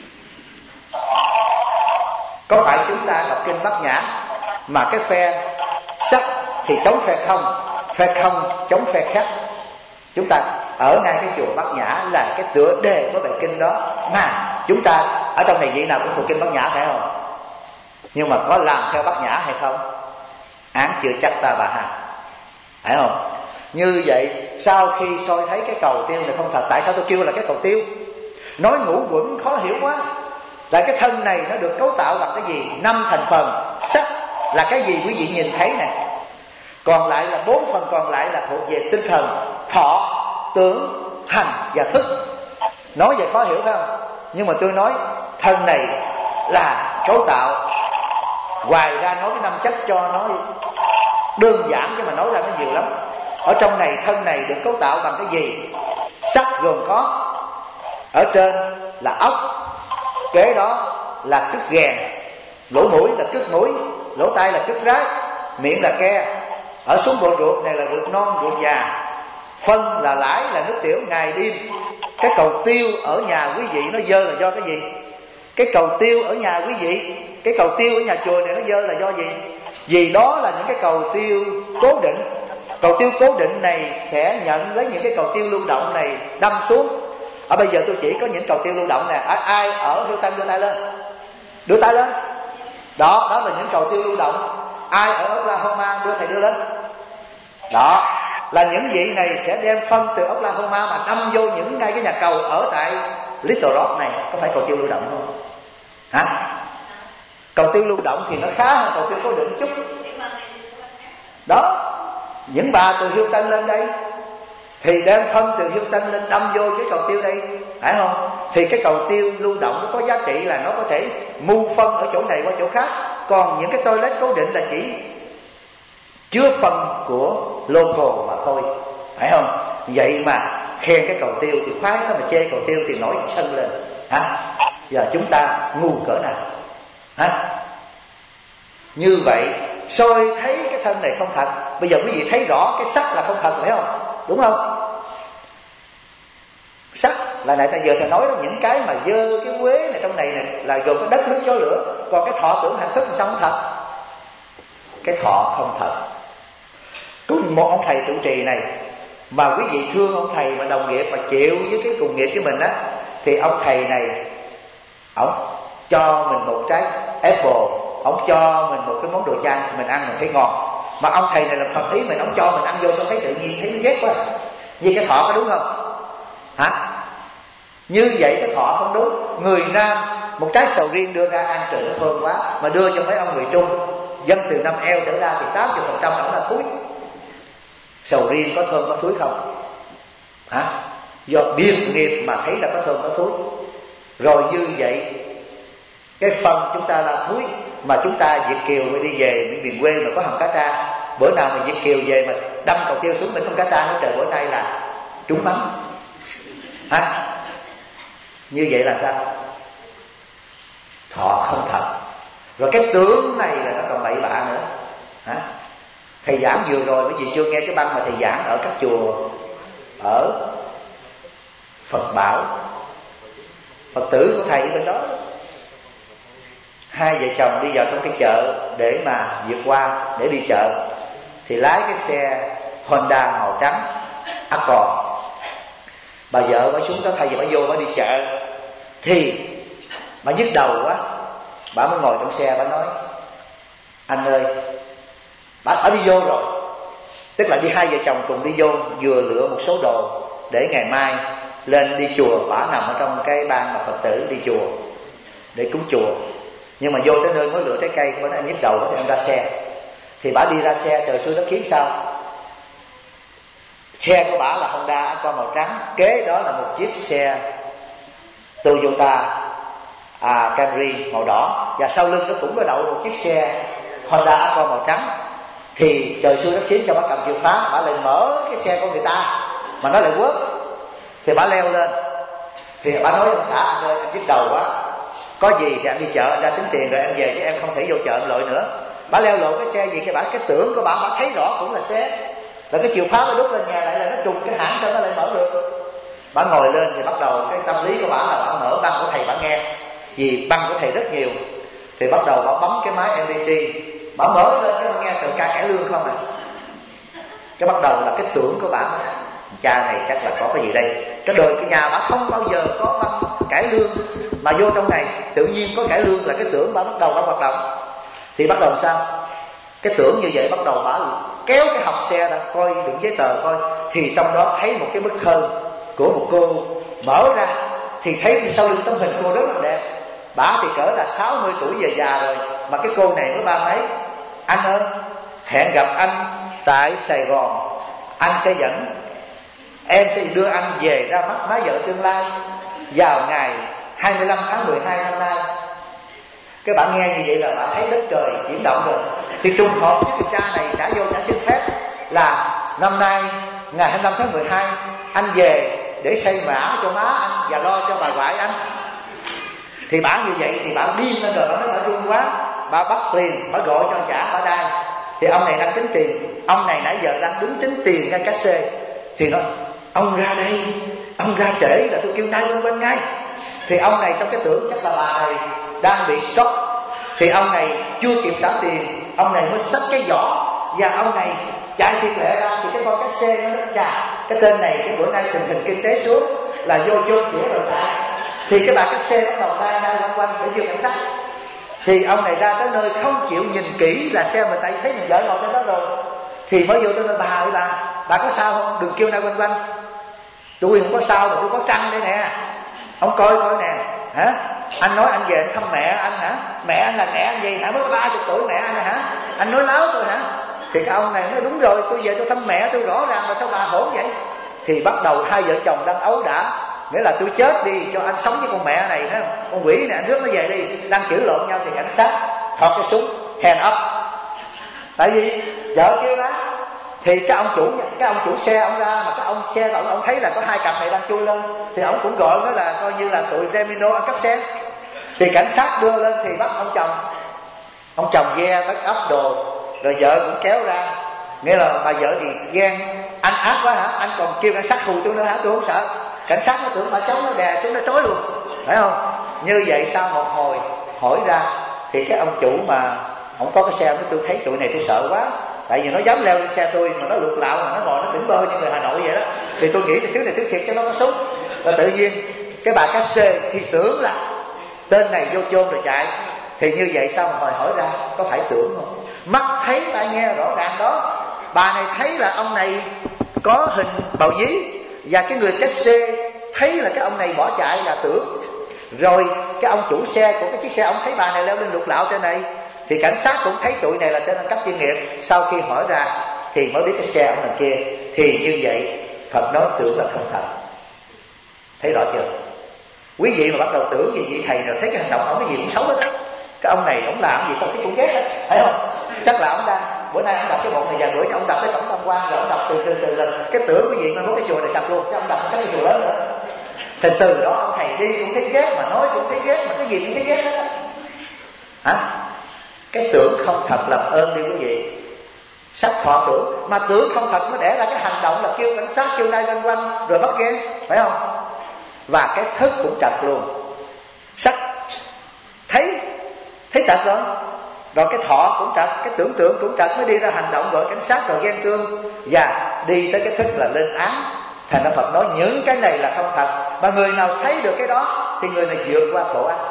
Có phải chúng ta đọc kinh Bát Nhã mà cái phe sắc thì chống phe không, phe không chống phe khác? Chúng ta ở ngay cái chùa Bát Nhã là cái tựa đề của bài kinh đó, mà chúng ta ở trong này vị nào cũng thuộc kinh Bát Nhã phải không? Nhưng mà có làm theo Bát Nhã hay không? Án chưa chắc ta bà hà, phải không? Như vậy sau khi soi thấy cái cầu tiêu này không thật, tại sao tôi kêu là cái cầu tiêu? Nói ngũ quẩn khó hiểu quá. Là cái thân này nó được cấu tạo bằng cái gì? Năm thành phần. Sắc là cái gì quý vị nhìn thấy này, còn lại là bốn phần còn lại là thuộc về tinh thần: thọ, tưởng, hành và thức. Nói vậy khó hiểu phải không? Nhưng mà tôi nói thân này là cấu tạo. Ngoài ra nói cái năm chất cho nó đơn giản, chứ mà nói ra nó nhiều lắm. Ở trong này thân này được cấu tạo bằng cái gì? Sắc gồm có ở trên là ốc, kế đó là cứt ghèn, lỗ mũi là cứt mũi, lỗ tai là cứt rái, miệng là ke, ở xuống bộ ruột này là ruột non ruột già, phân là lãi là nước tiểu ngày đêm. Cái cầu tiêu ở nhà quý vị nó dơ là do cái gì? Cái cầu tiêu ở nhà quý vị, cái cầu tiêu ở nhà chùa này nó dơ là do gì? Vì đó là những cái cầu tiêu cố định. Cầu tiêu cố định này sẽ nhận lấy những cái cầu tiêu lưu động này đâm xuống. Ở bây giờ tôi chỉ có những cầu tiêu lưu động nè. Ai ở Hiếu Tân đưa tay lên, đưa tay lên. Đó, đó là những cầu tiêu lưu động. Ai ở Oklahoma đưa thầy đưa lên. Đó là những vị này sẽ đem phân từ Oklahoma mà đâm vô những ngay cái nhà cầu ở tại Little Rock này. Có phải cầu tiêu lưu động không? Hả? Cầu tiêu lưu động thì nó khá hơn cầu tiêu cố định chút. Đó, những bà từ Houston lên đây thì đem phân từ Houston lên đâm vô cái cầu tiêu đây, phải không? Thì cái cầu tiêu lưu động nó có giá trị là nó có thể mưu phân ở chỗ này qua chỗ khác. Còn những cái toilet cố định là chỉ chứa phân của local mà thôi, phải không? Vậy mà khen cái cầu tiêu thì khoái nó, mà chê cầu tiêu thì nổi sân lên. Hả? Giờ chúng ta ngu cỡ nào? Hả? Như vậy soi thấy cái thân này không thật. Bây giờ quý vị thấy rõ cái sắc là không thật, phải không? Đúng không? Sắc là này, ta giờ thầy nói đó, những cái mà dơ cái quế này trong này, này là gồm cái đất nước gió lửa. Còn cái thọ tưởng hành thức thì sao không thật? Cái thọ không thật. Có một ông thầy trụ trì này mà quý vị thương ông thầy mà đồng nghiệp mà chịu với cái cùng nghiệp với mình á, thì ông thầy này ổng cho mình một trái apple, ổng cho mình một cái món đồ chay mình ăn mình thấy ngon. Mà ông thầy này là Phật ý mình, ổng cho mình ăn vô sao thấy tự nhiên, thấy nó ghét quá. Như cái thọ có đúng không? Hả? Như vậy cái thọ không đúng. Người Nam một trái sầu riêng đưa ra ăn trời nó thơm quá, mà đưa cho mấy ông người Trung dân từ năm eo trở ra thì tám mươi phần trăm ổng là thúi. Sầu riêng có thơm có thúi không? Hả? Do biên nghiệp mà thấy là có thơm có thúi. Rồi như vậy cái phần chúng ta là thúi, mà chúng ta Việt kiều mới đi về miền quê mà có hầm cá tra, bữa nào mà Việt kiều về mà đâm cầu tiêu xuống mình không cá tra, nó trời bữa nay là trúng mắm. Hả? Như vậy là sao? Thọ không thật. Rồi cái tướng này là nó còn bậy bạ nữa. Hả? Thầy giảng vừa rồi, quý vị chưa nghe cái băng mà thầy giảng ở các chùa ở Phật Bảo, Phật tử của thầy bên đó. Hai vợ chồng đi vào trong cái chợ để mà vượt qua để đi chợ, thì lái cái xe Honda màu trắng Accord. Bà vợ bà xuống đó, thay vì bà vô bà đi chợ thì bà nhức đầu quá, bà mới ngồi trong xe bà nói: anh ơi, bà đã đi vô rồi. Tức là đi hai vợ chồng cùng đi vô, vừa lựa một số đồ để ngày mai lên đi chùa. Bà nằm ở trong cái ban mà Phật tử đi chùa để cúng chùa. Nhưng mà vô tới nơi mới lựa trái cây, bữa nay em nhức đầu thì em ra xe. Thì bà đi ra xe, trời xui đất khiến sao, xe của bà là Honda Accord màu trắng, kế đó là một chiếc xe Toyota à, Camry màu đỏ, và sau lưng nó cũng có đậu một chiếc xe Honda Accord màu trắng. Thì trời xui đất khiến cho bà cầm chìa khóa, bà lại mở cái xe của người ta mà nó lại quớt. Thì bà leo lên, thì bà nói: ông xã anh ơi, em nhức đầu quá, có gì thì anh đi chợ, anh ra tính tiền rồi em về, chứ em không thể vô chợ em lội nữa. Bà leo lội cái xe gì, cái bà cái tưởng của bà bà thấy rõ cũng là xe, là cái chìa khóa bà đút lên nhà lại là nó trùng cái hãng, sao nó lại mở được. Bà ngồi lên thì bắt đầu cái tâm lý của bà là bà mở băng của thầy bà nghe, vì băng của thầy rất nhiều. Thì bắt đầu bà bấm cái máy em pê ba, bà mở lên cái bà nghe từ ca cải lương không à. Cái bắt đầu là cái tưởng của bà, cha này chắc là có cái gì đây. Cái đời cái nhà bà không bao giờ có băng cải lương, mà vô trong này tự nhiên có cải lương là cái tưởng bà bắt đầu bà hoạt động. Thì bắt đầu sao? Cái tưởng như vậy bắt đầu bà kéo cái học xe ra coi đựng giấy tờ coi, thì trong đó thấy một cái bức thơ của một cô, mở ra thì thấy sau lưng tấm hình cô rất là đẹp. Bà thì cỡ là sáu mươi tuổi về già rồi, mà cái cô này mới ba mấy. Anh ơi, hẹn gặp anh tại Sài Gòn, anh sẽ dẫn, em sẽ đưa anh về ra mắt má vợ tương lai vào ngày hai mươi lăm tháng mười hai năm nay. Cái bạn nghe như vậy là bạn thấy đất trời chuyển động rồi. Thì trùng hợp với cái cha này đã vô đã xin phép là năm nay ngày hai mươi lăm tháng mười hai anh về để xây mã cho má anh và lo cho bà ngoại anh. Thì bà như vậy thì bà điên lên rồi, bà nói bà run quá, bà bắt liền, bà gọi cho trả bà đai. Thì ông này đang tính tiền, ông này nãy giờ đang đứng tính tiền ngay cát xê. Thì nói ông ra đây, ông ra trễ là tôi kêu nai quanh quanh ngay. Thì ông này trong cái tưởng chắc là bà này đang bị sốc. Thì ông này chưa kịp trả tiền, ông này mới xách cái giỏ và ông này chạy thiệt lẹ ra. Thì cái con cát xê nó nói chà, cái tên này cái bữa nay tình hình kinh tế xuống là vô chôn nghĩa rồi lại. Thì cái bà cát xê bắt đầu lai lai quanh quanh để vô cảnh sát. Thì ông này ra tới nơi không chịu nhìn kỹ là xe mình, tại thấy mình vợ ngồi trên đó rồi. Thì mới vô tới nơi bà ơi bà, bà có sao không? Đừng kêu nai quanh quanh. Tôi không có sao mà tôi có trăng đây nè. Ông coi coi nè, hả? Anh nói anh về anh thăm mẹ anh hả? Mẹ anh là mẹ anh gì hả? Mới có ba chục tuổi mẹ anh hả? Anh nói láo tôi hả? Thì cái ông này nói đúng rồi, tôi về tôi thăm mẹ tôi rõ ràng, mà sao bà hỗn vậy? Thì bắt đầu hai vợ chồng đang ấu đả, nghĩa là tôi chết đi cho anh sống với con mẹ này, thấy không? Con quỷ này anh rước nó về đi, đang chửi lộn nhau. Thì cảnh sát thọt cái súng hand up. Tại vì vợ kêu đó. Thì cái ông chủ cái ông chủ xe ông ra, mà cái ông xe ông, ông thấy là có hai cặp này đang chui lên, thì ông cũng gọi nó là coi như là tụi Remino ăn cắp xe. Thì cảnh sát đưa lên thì bắt ông chồng, ông chồng ghe bắt ấp đồ, rồi vợ cũng kéo ra. Nghĩa là bà vợ thì ghen, anh ác quá hả? Anh còn kêu cảnh sát hù tôi nữa hả? Tôi không sợ. Cảnh sát nó tưởng bà chống nó đè xuống nó trói luôn, phải không? Như vậy sau một hồi hỏi ra thì cái ông chủ mà không có cái xe, nó tôi thấy tụi này tôi sợ quá, tại vì nó dám leo lên xe tôi mà nó lượt lạo, mà nó ngồi nó tỉnh bơ như người Hà Nội vậy đó. Thì tôi nghĩ cái thứ này thứ thiệt cho nó có súng. Và tự nhiên cái bà cát xê thì tưởng là tên này vô chôn rồi chạy. Thì như vậy sau một hồi hỏi ra có phải tưởng không? Mắt thấy tai nghe rõ ràng đó. Bà này thấy là ông này có hình bào dí, và cái người cát xê thấy là cái ông này bỏ chạy là tưởng. Rồi cái ông chủ xe của cái chiếc xe, ông thấy bà này leo lên lục lạo trên này. Thì cảnh sát cũng thấy tụi này là tên ăn cắp chuyên nghiệp. Sau khi hỏi ra thì mới biết cái xe ông đằng kia. Thì như vậy Phật nói tưởng là không thật. Thấy rõ chưa? Quý vị mà bắt đầu tưởng gì vị thầy rồi thấy cái hành động ông cái gì cũng xấu hết á. Cái ông này ông làm gì sao cái cũng ghét hết, thấy không? Chắc là ông đang bữa nay ông đập cái bọn này vài bữa, ông đập cái cổng tam quan, rồi ông đập từ từ từ lần cái tưởng quý vị mà nói cái chùa này sập luôn, cái ông đập cái chùa lớn nữa. Thì từ đó ông thầy đi cũng thấy ghét, mà nói cũng thấy ghét, mà cái gì cũng thấy ghét hết á. Hả? Cái tưởng không thật làm ơn đi quý vị. Sắc thọ tưởng, mà tưởng không thật nó đẻ ra cái hành động là kêu cảnh sát, kêu nai quanh quanh rồi bắt ghen, phải không? Và cái thức cũng trật luôn. Sắc thấy thấy trật rồi, rồi cái thọ cũng trật, cái tưởng tượng cũng trật, mới đi ra hành động gọi cảnh sát rồi ghen tương, và đi tới cái thức là lên án. Thành ra Phật nói những cái này là không thật, mà người nào thấy được cái đó thì người này vượt qua khổ ách.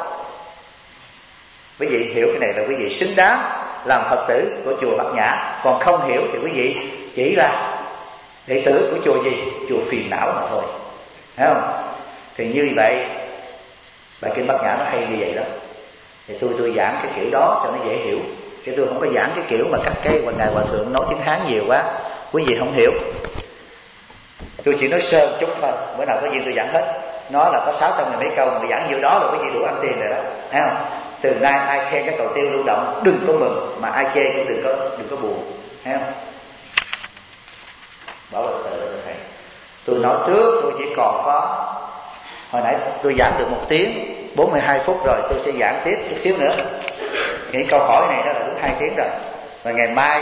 Quý vị hiểu cái này là quý vị xứng đáng làm Phật tử của chùa Bát Nhã. Còn không hiểu thì quý vị chỉ là đệ tử của chùa gì? Chùa phiền não mà thôi, thấy không? Thì như vậy bài kinh Bát Nhã nó hay như vậy đó. Thì tôi tôi giảng cái kiểu đó cho nó dễ hiểu, chứ tôi không có giảng cái kiểu mà các cái ngài hòa thượng nói tiếng Hán nhiều quá, quý vị không hiểu. Tôi chỉ nói sơ một chút thôi, bữa nào có gì tôi giảng hết. Nó là có sáu trăm nghìn mấy câu, mà giảng nhiều đó là quý vị đủ ăn tiền rồi đó, thấy không? Từ nay ai khen cái cầu tiêu lưu động đừng có mừng, mà ai chê cũng đừng có đừng có buồn, thấy không? Bảo là từ từ thầy, tôi nói trước tôi chỉ còn có, hồi nãy tôi giảng được một tiếng bốn mươi hai phút rồi, tôi sẽ giảng tiếp chút xíu nữa. Cái câu hỏi này đó là đúng hai tiếng rồi. Và ngày mai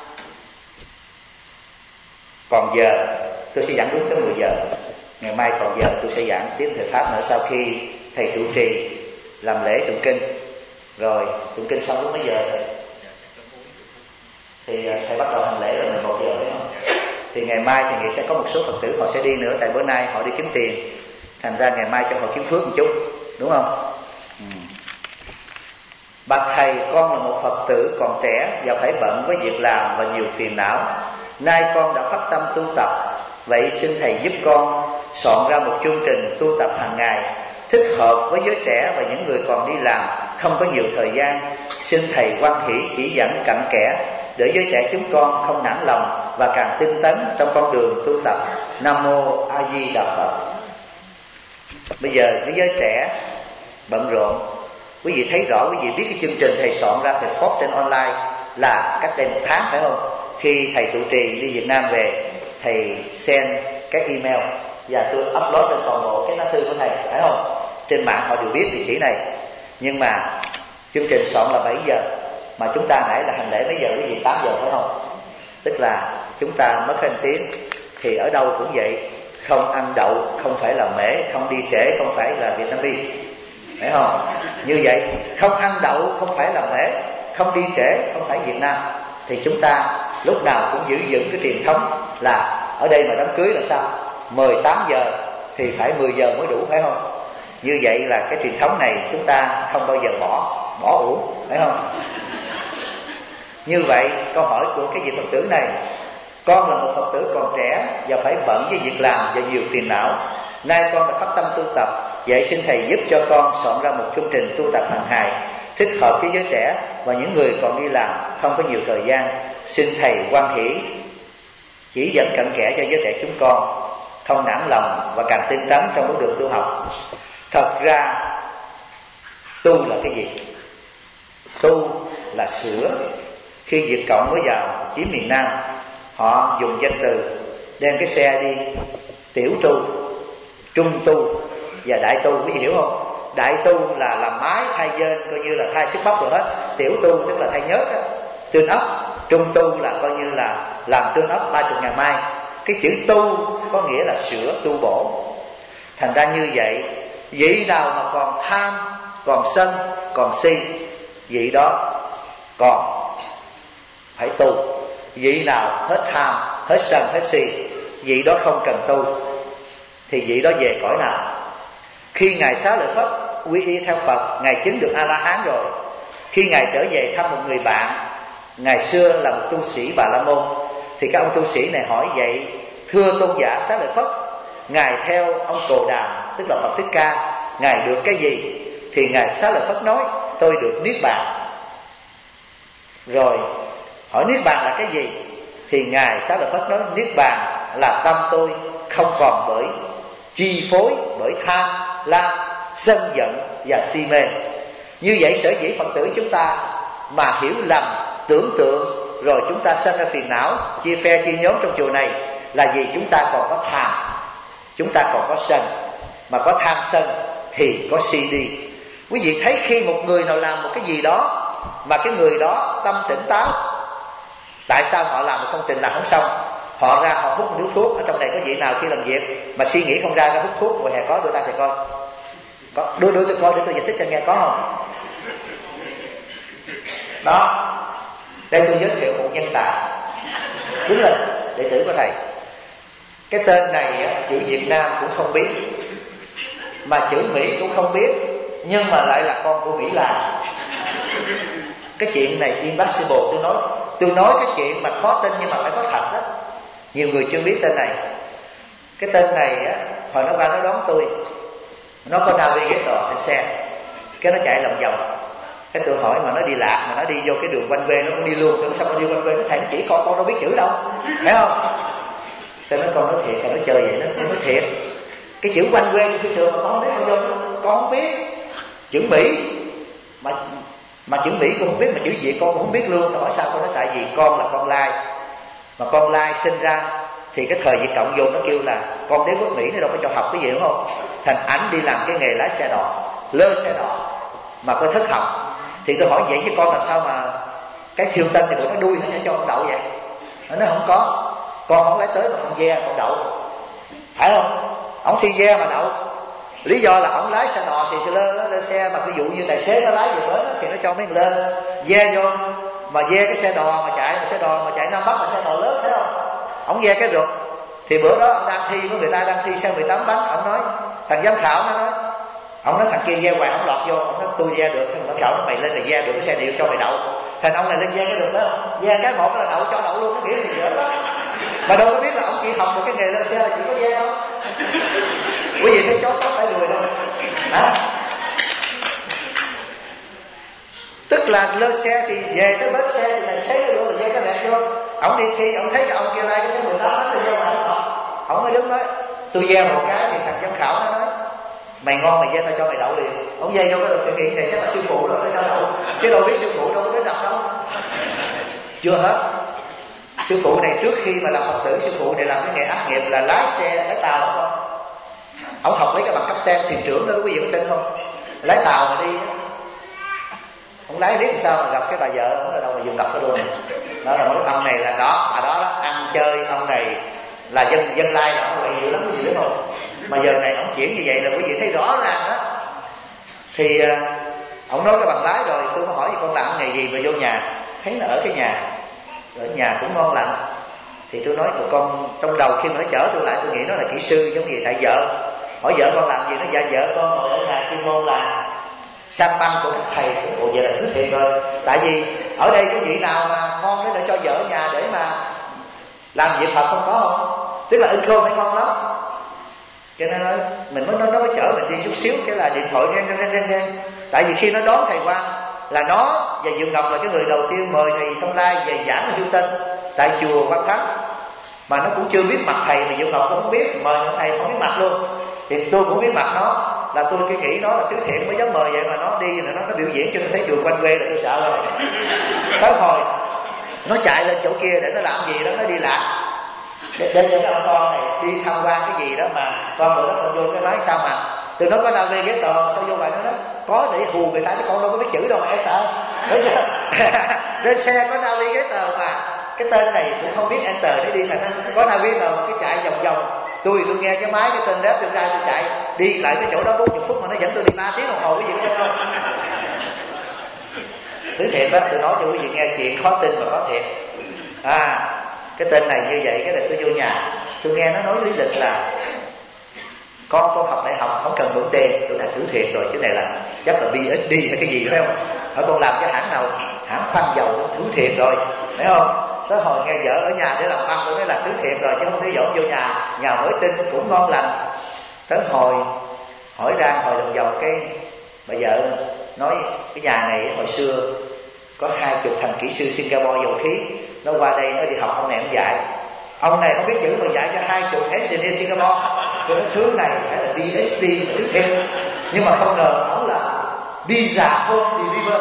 còn giờ tôi sẽ giảng đúng tới mười giờ. Ngày mai còn giờ tôi sẽ giảng tiếp thời pháp nữa, sau khi thầy trụ trì làm lễ tụng kinh. Rồi tụng kinh xong lúc mấy giờ rồi? Thì thầy bắt đầu hành lễ là mười một giờ phải không? Thì ngày mai thì nghĩ sẽ có một số Phật tử họ sẽ đi nữa, tại bữa nay họ đi kiếm tiền, thành ra ngày mai cho họ kiếm phước một chút, đúng không? Ừ. Bạch thầy, con là một Phật tử còn trẻ và phải bận với việc làm và nhiều phiền não. Nay con đã phát tâm tu tập, vậy xin thầy giúp con soạn ra một chương trình tu tập hàng ngày thích hợp với giới trẻ và những người còn đi làm không có nhiều thời gian. Xin thầy hoan hỷ chỉ dẫn cặn kẽ để giới trẻ chúng con không nản lòng và càng tinh tấn trong con đường tu tập. Nam mô A Di Đà Phật. Bây giờ cái giới trẻ bận rộn, quý vị thấy rõ, quý vị biết cái chương trình thầy soạn ra, thầy post trên online là cách đây một tháng phải không? Khi thầy trụ trì đi Việt Nam về, thầy send cái email và tôi upload lên toàn bộ cái lá thư của thầy, phải không? Trên mạng họ đều biết địa chỉ này. Nhưng mà chương trình soạn là bảy giờ, mà chúng ta nãy là hành lễ mấy giờ, quý vị? tám giờ phải không? Tức là chúng ta mất hơn tiếng. Thì ở đâu cũng vậy, không ăn đậu không phải là mễ, không đi trễ không phải là Việt Nam đi, phải không? Như vậy, không ăn đậu không phải là mễ, không đi trễ không phải Việt Nam. Thì chúng ta lúc nào cũng giữ vững cái truyền thống là ở đây mà đám cưới là sao? Mời tám giờ thì phải mười giờ mới đủ, phải không? Như vậy là cái truyền thống này chúng ta không bao giờ bỏ, bỏ uổng, phải không? Như vậy câu hỏi của cái vị Phật tử này: con là một Phật tử còn trẻ và phải bận với việc làm và nhiều phiền não. Nay con đã phát tâm tu tập, vậy xin thầy giúp cho con soạn ra một chương trình tu tập hàng ngày thích hợp với giới trẻ và những người còn đi làm không có nhiều thời gian. Xin thầy hoan hỷ chỉ dẫn cặn kẽ cho giới trẻ chúng con không nản lòng và càng tinh tấn trong bước đường tu học. Thật ra tu là cái gì? Tu là sửa. Khi Việt Cộng mới vào chiếm miền Nam, họ dùng danh từ đem cái xe đi tiểu tu, trung tu và đại tu, quý vị hiểu không? Đại tu là làm mái thay dên, coi như là thay sức bắp rồi hết. Tiểu tu tức là thay nhớt đó, tương ấp. Trung tu là coi như là làm tương ấp ba chục ngàn mai. Cái chữ tu có nghĩa là sửa, tu bổ. Thành ra như vậy, vị nào mà còn tham, còn sân, còn si, vị đó còn phải tu. Vị nào hết tham, hết sân, hết si, vị đó không cần tu. Thì vị đó về cõi nào? Khi Ngài Xá Lợi Phất quy y theo Phật, Ngài chứng được A-la-hán rồi. Khi Ngài trở về thăm một người bạn, ngày xưa là một tu sĩ Bà La Môn, thì các ông tu sĩ này hỏi: vậy thưa tôn giả Xá Lợi Phất, Ngài theo ông Cồ Đàm, tức là Phật Thích Ca, Ngài được cái gì? Thì Ngài Xá Lợi Phất nói: tôi được Niết Bàn. Rồi hỏi Niết Bàn là cái gì? Thì Ngài Xá Lợi Phất nói: Niết Bàn là tâm tôi không còn bởi chi phối bởi tham, lam, sân giận và si mê. Như vậy sở dĩ Phật tử chúng ta mà hiểu lầm, tưởng tượng, rồi chúng ta sanh ra phiền não, chia phe chia nhóm trong chùa này, là vì chúng ta còn có tham, chúng ta còn có sân. Mà có tham sân thì có si đi. Quý vị thấy khi một người nào làm một cái gì đó mà cái người đó tâm tỉnh táo, tại sao họ làm một công trình làm không xong? Họ ra họ hút một điếu thuốc. Ở trong này có vị nào khi làm việc mà suy nghĩ không ra ra hút thuốc? Ngoài hè có, đưa tay thầy coi. Có, đưa đưa tôi coi để tôi giải thích cho nghe, có không? Đó, đây tôi giới thiệu một nhân tài, đứng lên, đệ tử của thầy. Cái tên này chữ Việt Nam cũng không biết, mà chữ Mỹ cũng không biết, nhưng mà lại là con của Mỹ làm. Cái chuyện này impossible. Tôi nói tôi nói cái chuyện mà khó tin nhưng mà phải có thật đó. Nhiều người chưa biết tên này. Cái tên này á, hồi nó qua nó đón tôi, nó có navigator trên xe, cái nó chạy lòng vòng. Cái tôi hỏi mà nó đi lạc, mà nó đi vô cái đường quanh quê nó cũng đi luôn. Nó sao nó đi quanh quê? Nó thầy chỉ con con đâu biết chữ đâu, phải không? Tôi nói con nói thiệt, thầy nói chơi vậy. Nó nói thiệt, cái chữ quanh quê trên trường mà con không biết, con, con không biết. Chữ Mỹ mà mà chữ Mỹ con không biết, mà chữ Việt con cũng không biết luôn. Tôi hỏi sao? Con nói tại vì con là con lai, mà con lai sinh ra thì cái thời Việt Cộng vô nó kêu là con đế quốc Mỹ, nó đâu có cho học cái gì, đúng không? Thành ảnh đi làm cái nghề lái xe đò, lơ xe đò mà có thất học. Thì tôi hỏi vậy chứ con làm sao mà cái thiêu tân thì tụi nó đuôi nó cho con đậu vậy? Nó nói không có, con không lái tới mà con ve con đậu, phải không? Ông thi ve mà đậu Lý do là ổng lái xe đò thì lơ lơ xe, mà ví dụ như tài xế nó lái về bến thì nó cho mấy người lơ ve vô, mà ve cái xe đò mà chạy, mà xe đò mà chạy Nam Bắc là xe đò lớn, thấy không? Ổng ve cái rụt. Thì bữa đó ông đang thi với người ta, đang thi xe mười tám bánh, ông nói, thằng giám khảo nó nói, ông nói thằng kia ve hoài không lọt vô, ông nói tôi ve được, thằng giám khảo nó mày lên là ve được cái xe điệu cho mày đậu. Thành ông này lên ve cái được đó, ve cái một là đậu cho đậu luôn, cái nghĩa thì dễ đó. Mà đâu có biết là ông chỉ học một cái nghề lên xe là chỉ có ve không. Quý vị thấy chó tóc phải lùi đâu hả? Tức là lơ xe thì về tới bến xe thì tài xế luôn là ve cái lẹt vô. Ông đi thi, ông thấy cái ông kia lai cái số mười tám nó vô mà ông mới đứng nói, tôi ve một cái thì thằng giám khảo nó nói, mày ngon mày ve tao cho mày đậu liền. Ông ve vô cái được nghĩ này chắc là sư phụ rồi tao cho đậu, chứ đâu biết sư phụ đâu có đến đọc đâu. Chưa hết, sư phụ này trước khi mà làm Phật tử, sư phụ này làm cái nghề ác nghiệp là lái xe lái tàu không? Ông học lấy cái bằng cấp ten thuyền trưởng đó, quý vị có tin không? Lái tàu mà đi, ông lái biết làm sao mà gặp cái bà vợ ông ở đâu mà dùng đập cái đuôi. Đó là mỗi ông này là đó, mà đó, đó ăn chơi ông này là dân dân lai là ông này dữ lắm, quý vị biết không? Mà giờ này ông chuyển như vậy là quý vị thấy rõ ràng đó. Thì uh, ông nói cái bằng lái rồi, tôi có hỏi con làm nghề gì mà vô nhà thấy là ở cái nhà, ở nhà cũng ngon lành. Thì tôi nói tụi con, trong đầu khi mà nó chở tôi lại tôi nghĩ nó là kỹ sư giống như tại vợ. Hỏi vợ con làm gì, nó dạ vợ con ngồi ở nhà chuyên môn là sang băng của các thầy. Ồ vậy là thứ thiệt rồi. Tại vì ở đây có vị nào mà ngon để cho vợ ở nhà để mà làm việc Phật không, có không? Tức là ưng cơm phải ngon lắm. Cho nên nói, mình mới nó, nó mới chở mình đi chút xíu cái là điện thoại reng reng reng reng. Tại vì khi nó đón thầy qua là nó và Diệu Ngọc là cái người đầu tiên mời thầy Thông Lai về giảng ở Du Tân tại chùa Quan Thắng, mà nó cũng chưa biết mặt thầy, mà Diệu Ngọc cũng không biết, mời thầy không biết mặt luôn. Thì tôi cũng biết mặt nó, là tôi cái nghĩ nó là tứ thiện mới dám mời vậy, mà nó đi là nó, nó biểu diễn cho tôi thấy đường quanh quê là tôi sợ rồi. Tới hồi nó chạy lên chỗ kia để nó làm gì đó, nó đi lạc để đến cho cái ông con này đi tham quan cái gì đó, mà con người đó còn vô cái nói sao mà tôi nói có nào về ghế tờ sao vô bài nó đó có để hù người ta, chứ con đâu có biết chữ đâu mà em sợ. Lên xe có nào đi ghế tờ mà cái tên này cũng không biết enter để đi, mà nó có nào ghế tờ mà cái chạy vòng vòng. Tôi tôi nghe cái máy cái tên ráp tôi ra tôi chạy đi lại cái chỗ đó bốn mươi phút mà nó dẫn tôi đi ba tiếng đồng hồ, cái gì có không? Thứ thiệt đó, tôi nói cho quý vị nghe chuyện khó tin mà có thiệt. À cái tên này như vậy, cái này tôi vô nhà tôi nghe nó nói lý lịch là con con học đại học không cần mượn tiền, tôi là thử thiệt rồi, cái này là chắc là pê hát đê hay cái gì phải không? Hỏi con làm cái hãng nào? Hãng khoan dầu, thử thiệt rồi phải không? Tới hồi nghe vợ ở nhà để làm ăn tôi nói là thứ thiệt rồi, chứ không thấy dọn vô nhà nhà mới tin cũng ngon lành. Tới hồi hỏi ra hồi lòng vòng cái bà vợ nói cái nhà này hồi xưa có hai chục thằng kỹ sư Singapore dầu khí, nó qua đây nó đi học ông này ông dạy, ông này không biết chữ mà dạy cho hai chục engineer Singapore. Tôi nói thứ này phải là bê ét xê mà thứ thiệt, nhưng mà không ngờ ông là Visa Home Deliver.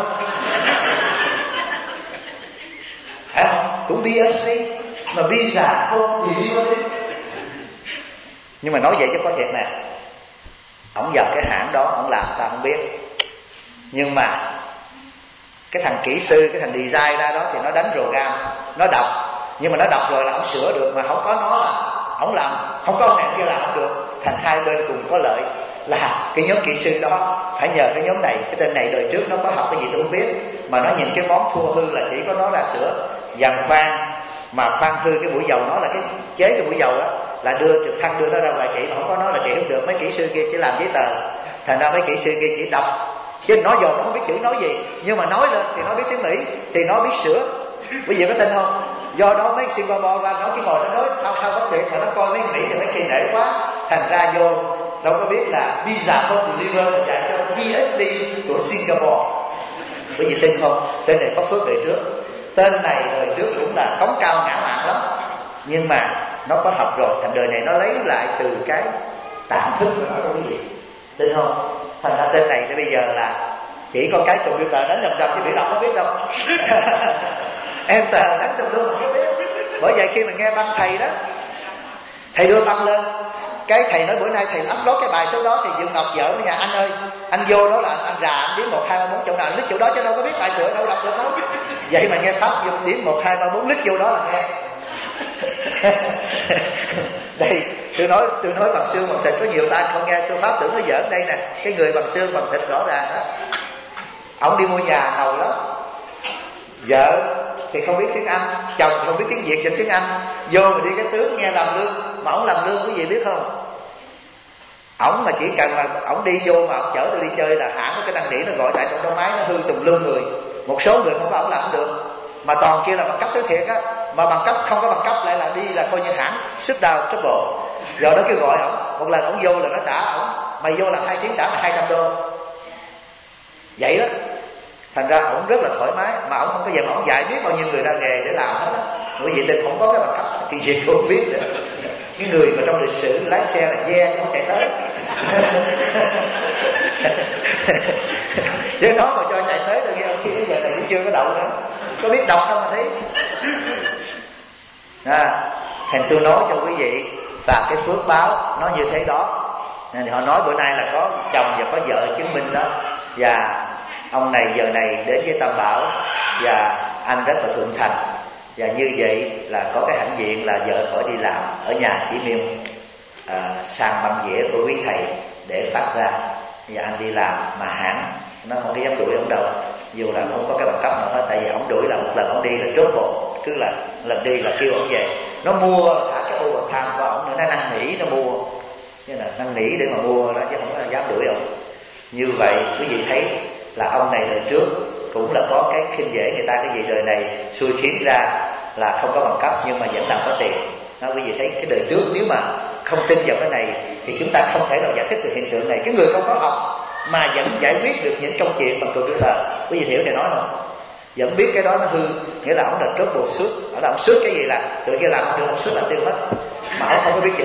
Phải không? Cũng bê ét xê mà Visa Home Deliver. Nhưng mà nói vậy chứ có thiệt nè, ổng vào cái hãng đó ổng làm sao không biết, nhưng mà cái thằng kỹ sư, cái thằng design ra đó thì nó đánh program, nó đọc, nhưng mà nó đọc rồi là ổng sửa được, mà không có nó là ổng làm, không có ông này kia làm không được. Thành hai bên cùng có lợi, là cái nhóm kỹ sư đó phải nhờ cái nhóm này. Cái tên này đời trước nó có học cái gì tôi không biết, mà nó nhìn cái món thua hư là chỉ có nó ra sửa. Dàn khoan mà khoan hư cái mũi dầu, nó là cái chế cái mũi dầu đó, là đưa trực thăng đưa nó ra ngoài trị, mà không có nó là trị không được. Mấy kỹ sư kia chỉ làm giấy tờ, thành ra mấy kỹ sư kia chỉ đọc, chứ nói dầu nó không biết chữ nói gì, nhưng mà nói lên thì nó biết tiếng Mỹ thì nó biết sửa. Bây giờ có tin không? Do đó mấy Singapore ra nó chỉ ngồi nó nói thao thao bất tuyệt, mà nó coi mấy Mỹ thì mấy kỳ nể quá, thành ra vô đâu có biết là Visa Home Deliver là dạy cho bê ét xê của Singapore. Bởi vì tin không? Tên này có phước đời trước, tên này đời trước cũng là cống cao ngã mạn lắm, nhưng mà nó có học rồi, thành đời này nó lấy lại từ cái tạm thức của nó, cái gì tin không? Thành ra tên này tới bây giờ là chỉ có cái computer đánh rầm rầm chứ bị đọc không biết đâu. Enter đánh rầm rầm không biết. Bởi vậy khi mình nghe băng thầy đó, thầy đưa băng lên, cái thầy nói bữa nay thầy upload cái bài số đó, thì Diệu Ngọc vợ ở nhà anh ơi, anh vô đó là anh, anh rà anh điểm một hai ba bốn chỗ nào lít chỗ đó, chứ đâu có biết bài tựa đâu đọc được đâu. Vậy mà nghe pháp vô điểm một hai ba bốn lít vô đó là nghe. Đây tôi nói tôi nói bằng xương bằng thịt, có nhiều ta không nghe sư pháp tưởng nó giỡn đây nè. Cái người bằng xương bằng thịt rõ ràng đó. Ông đi mua nhà ngầu lắm, vợ thì không biết tiếng Anh, chồng thì không biết tiếng Việt, dịch tiếng Anh, vô mà đi cái tướng nghe làm lương. Mà ông làm lương quý vị biết không? Ổng mà chỉ cần mà ổng đi vô mà ổng chở tôi đi chơi là hãng có cái đăng đĩa nó gọi tại trong máy nó hư tùm lum người. Một số người không có ổng làm được, mà toàn kia là bằng cấp tới thiệt á. Mà bằng cấp không có bằng cấp lại là đi là coi như hãng sit down trouble. Giờ đó kêu gọi ổng, một lần ổng vô là nó trả ổng, mày vô làm hai tiếng trả mày hai trăm đô. Vậy đó. Thành ra ổng rất là thoải mái, mà ổng không có về mà ổng dạy biết bao nhiêu người ra nghề để làm hết á. Bởi vì tình không có cái bằng cấp thì gì cũng không biết nữa. Cái người mà trong lịch sử lái xe là ve không chạy tới. Chứ nó mà cho chạy tới tôi nghe ông kia bây giờ này cũng chưa có đậu nữa, có biết đọc đâu mà thấy. À, thành tôi nói cho quý vị là cái phước báo nó như thế đó. Nên họ nói bữa nay là có chồng và có vợ chứng minh đó. Và ông này giờ này đến với Tam Bảo và anh rất là thuận thành. Và như vậy là có cái hãnh diện là vợ khỏi đi làm, ở nhà chỉ miêu à, sàn băng dĩa của quý thầy để phát ra. Và anh đi làm mà hãng nó không có dám đuổi ông đâu, dù là không có cái bằng cấp nào hết. Tại vì ông đuổi là một lần ông đi là trốt bộ, cứ là lần đi là kêu ông về. Nó mua cả cái overtime của ông nữa, nó năn nỉ nó mua, như là năn nỉ để mà mua đó, chứ không có dám đuổi ông. Như vậy quý vị thấy là ông này đời trước cũng là có cái khinh dễ người ta, cái gì đời này xui khiến ra là không có bằng cấp nhưng mà vẫn làm có tiền. Đó, quý vị thấy cái đời trước nếu mà không tin vào cái này thì chúng ta không thể nào giải thích được hiện tượng này. Cái người không có học mà vẫn giải quyết được những công chuyện bằng computer, quý vị hiểu thầy nói không? Vẫn biết cái đó nó hư, nghĩa là ông là trouble shoot, ở là ông shoot cái gì là tự kia làm không được, ông shoot là tiêu hết, mà ông không có biết chữ.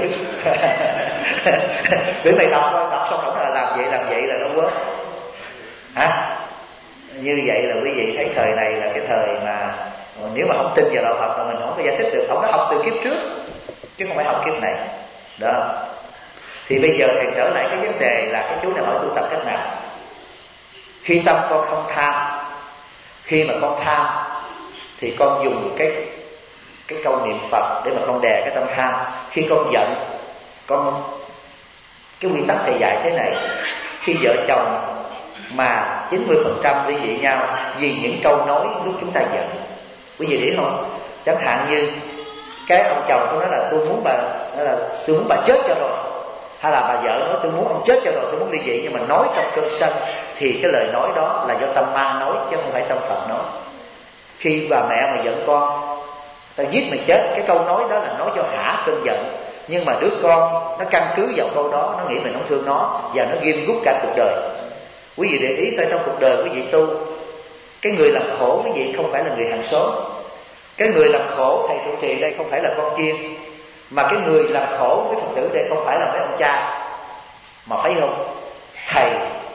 Vì mày đọc thôi, đọc xong ông là làm vậy làm vậy là nó quên. Hả? Như vậy là quý vị thấy thời này là cái thời mà nếu mà không tin vào đạo Phật là mình không có giải thích được. Ông đã học từ kiếp trước chứ không phải học kiếp này đó. Thì bây giờ thầy trở lại cái vấn đề là cái chú này hỏi tu tập cách nào. Khi tâm con không tham, khi mà con tham thì con dùng cái cái câu niệm Phật để mà con đè cái tâm tham. Khi con giận, con cái nguyên tắc thầy dạy thế này: khi vợ chồng mà chín mươi phần trăm ly dị nhau vì những câu nói lúc chúng ta giận, quý vị hiểu không? Chẳng hạn như cái ông chồng của nó là tôi muốn bà là tôi muốn bà chết cho rồi, hay là bà vợ nói tôi muốn ông chết cho rồi, tôi muốn ly dị, nhưng mà nói trong cơn sân thì cái lời nói đó là do tâm ma nói chứ không phải tâm Phật nói. Khi bà mẹ mà giận con, tao giết mày chết, cái câu nói đó là nói cho hả cơn giận, nhưng mà đứa con nó căn cứ vào câu đó, nó nghĩ mình không thương nó và nó ghim gút cả cuộc đời. Quý vị để ý tới trong cuộc đời quý vị tu, cái người làm khổ quý vị không phải là người hàng xóm. Cái người làm khổ thầy trụ trì đây không phải là con chiên, mà cái người làm khổ với Phật tử đây không phải là mấy ông cha, mà phải không? Thầy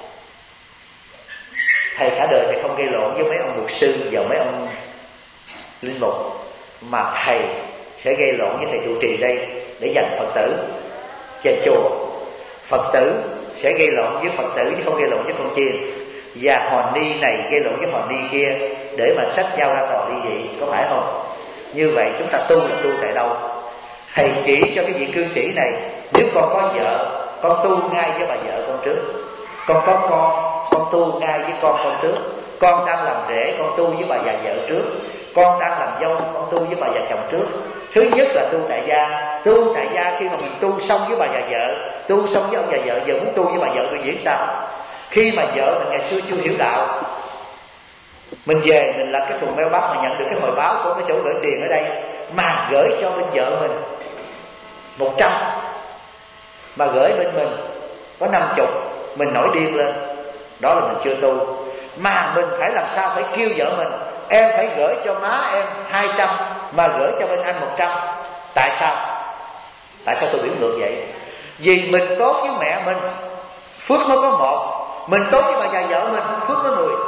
Thầy cả đời thầy không gây lộn với mấy ông mục sư và mấy ông linh mục, mà thầy sẽ gây lộn với thầy trụ trì đây để giành Phật tử trên chùa. Phật tử sẽ gây lộn với Phật tử chứ không gây lộn với con chiên. Và hòn ni này gây lộn với hòn ni kia để mà xách nhau ra tòa ly dị, có phải không? Như vậy chúng ta tu là tu tại đâu? Thầy chỉ cho cái vị cư sĩ này: nếu con có vợ, con tu ngay với bà vợ con trước. Con có con, con tu ngay với con con trước. Con đang làm rể, con tu với bà già vợ trước. Con đang làm dâu, con tu với bà già chồng trước. Thứ nhất là tu tại gia. Tu tại gia khi mà mình tu xong với bà già vợ, tu xong với ông già vợ, giờ muốn tu với bà vợ tôi diễn sao? Khi mà vợ mình ngày xưa chưa hiểu đạo, mình về mình là cái thùng mail box mà nhận được cái hồi báo của cái chỗ gửi tiền ở đây, mà gửi cho bên vợ mình một trăm, mà gửi bên mình có năm chục, mình nổi điên lên, đó là mình chưa tu. Mà mình phải làm sao phải kêu vợ mình: em phải gửi cho má em hai trăm, mà gửi cho bên anh một trăm. Tại sao? Tại sao tôi biểu ngược vậy? Vì mình tốt với mẹ mình, phước nó có một. Mình tốt với bà già vợ mình, phước có mười.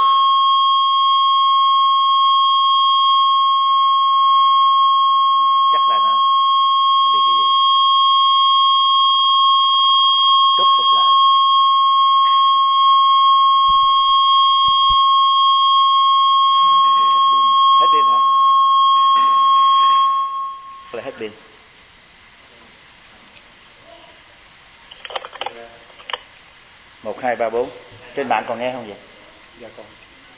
Chắc là nó nó bị cái gì cúp bật lại. Hết pin hả? Là hết pin. Một hai ba bốn. Trên mạng còn nghe không vậy? Dạ con.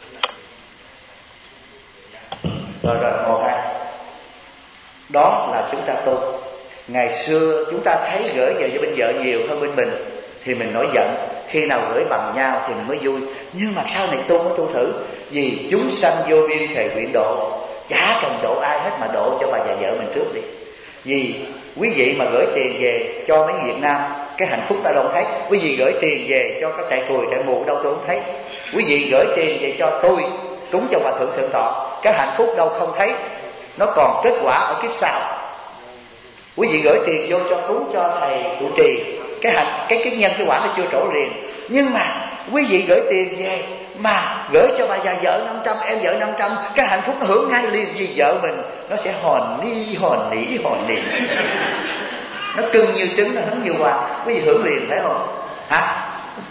Rồi rồi một hai. Đó là chúng ta tu. Ngày xưa chúng ta thấy gửi về cho bên vợ nhiều hơn bên mình thì mình nổi giận. Khi nào gửi bằng nhau thì mình mới vui. Nhưng mà sau này tu mới tu thử. Vì chúng sanh vô biên thề nguyện độ, chả cần độ ai hết mà độ cho bà già vợ mình trước đi. Vì quý vị mà gửi tiền về cho mấy Việt Nam, cái hạnh phúc ta đâu thấy. Quý vị gửi tiền về cho các trại cùi trại mù đâu tôi không thấy. Quý vị gửi tiền về cho tôi cúng cho Hòa Thượng Thượng Tọa, cái hạnh phúc đâu không thấy. Nó còn kết quả ở kiếp sau. Quý vị gửi tiền vô cho cúng cho thầy trụ trì, cái hạnh cái cái nhân cái quả nó chưa trổ liền. Nhưng mà quý vị gửi tiền về mà gửi cho bà già vợ năm trăm, em vợ năm trăm, cái hạnh phúc nó hưởng ngay liền. Vì vợ mình nó sẽ hòn ni hòn nỉ hòn nỉ, nó cưng như trứng, nó hứng như hoa. Quý vị hưởng liền phải không hả?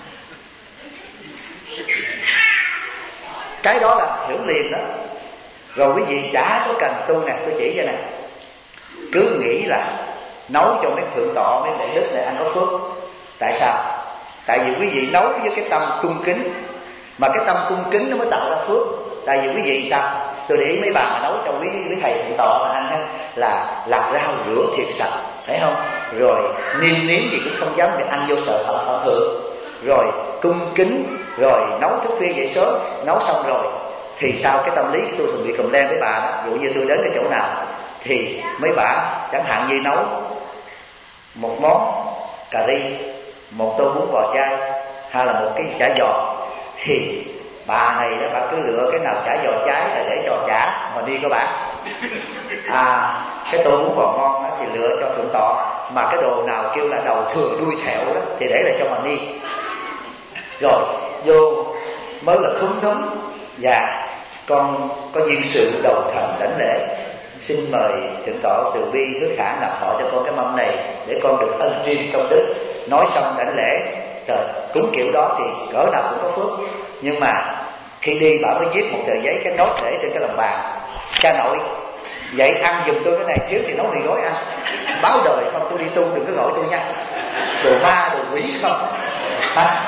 Cái đó là hưởng liền đó. Rồi quý vị chả có cần tu nè, tôi chỉ cho nè. Cứ nghĩ là nấu cho mấy thượng tọa, mấy đại đức này ăn có phước. Tại sao? Tại vì quý vị nấu với cái tâm cung kính, mà cái tâm cung kính nó mới tạo ra phước. Tại vì quý vị sao? Tôi để ý mấy bà mà nấu cho quý, quý thầy thượng tọa mà ăn là lặt rau rửa thiệt sạch, thấy không? Rồi niêm nếm gì cũng không dám để ăn vô sợ họ họ thượng. Rồi cung kính, rồi nấu thức khuya dậy sớm, nấu xong rồi thì sao? Cái tâm lý của tôi thường bị cầm đen với bà đó. Dụ như tôi đến cái chỗ nào thì mấy bà chẳng hạn như nấu một món cà ri, một tô bún bò chay, hay là một cái chả giò, thì bà này đó, bà cứ lựa cái nào chả giò cháy là để cho chả mà đi các bạn. À, cái tô bún bò ngon đó thì lựa cho thượng tọa, mà cái đồ nào kêu là đầu thừa đuôi thẹo đó thì để lại cho mà đi. Rồi vô mới là khúm núm và con có duyên sự đầu thành đảnh lễ, xin mời thượng tọa từ bi hứa khả nạp họ cho con cái mâm này để con được ân riêng công đức. Nói xong đảnh lễ, trời, cúng kiểu đó thì cỡ nào cũng có phước. Nhưng mà khi đi bà mới viết một tờ giấy cái nốt để trên cái lòng bàn: cha nội vậy ăn giùm tôi cái này, thiếu thì nấu mì gói ăn. Báo đời không, tôi đi tu đừng có gọi tôi nha, đồ ma đồ quỷ không hả?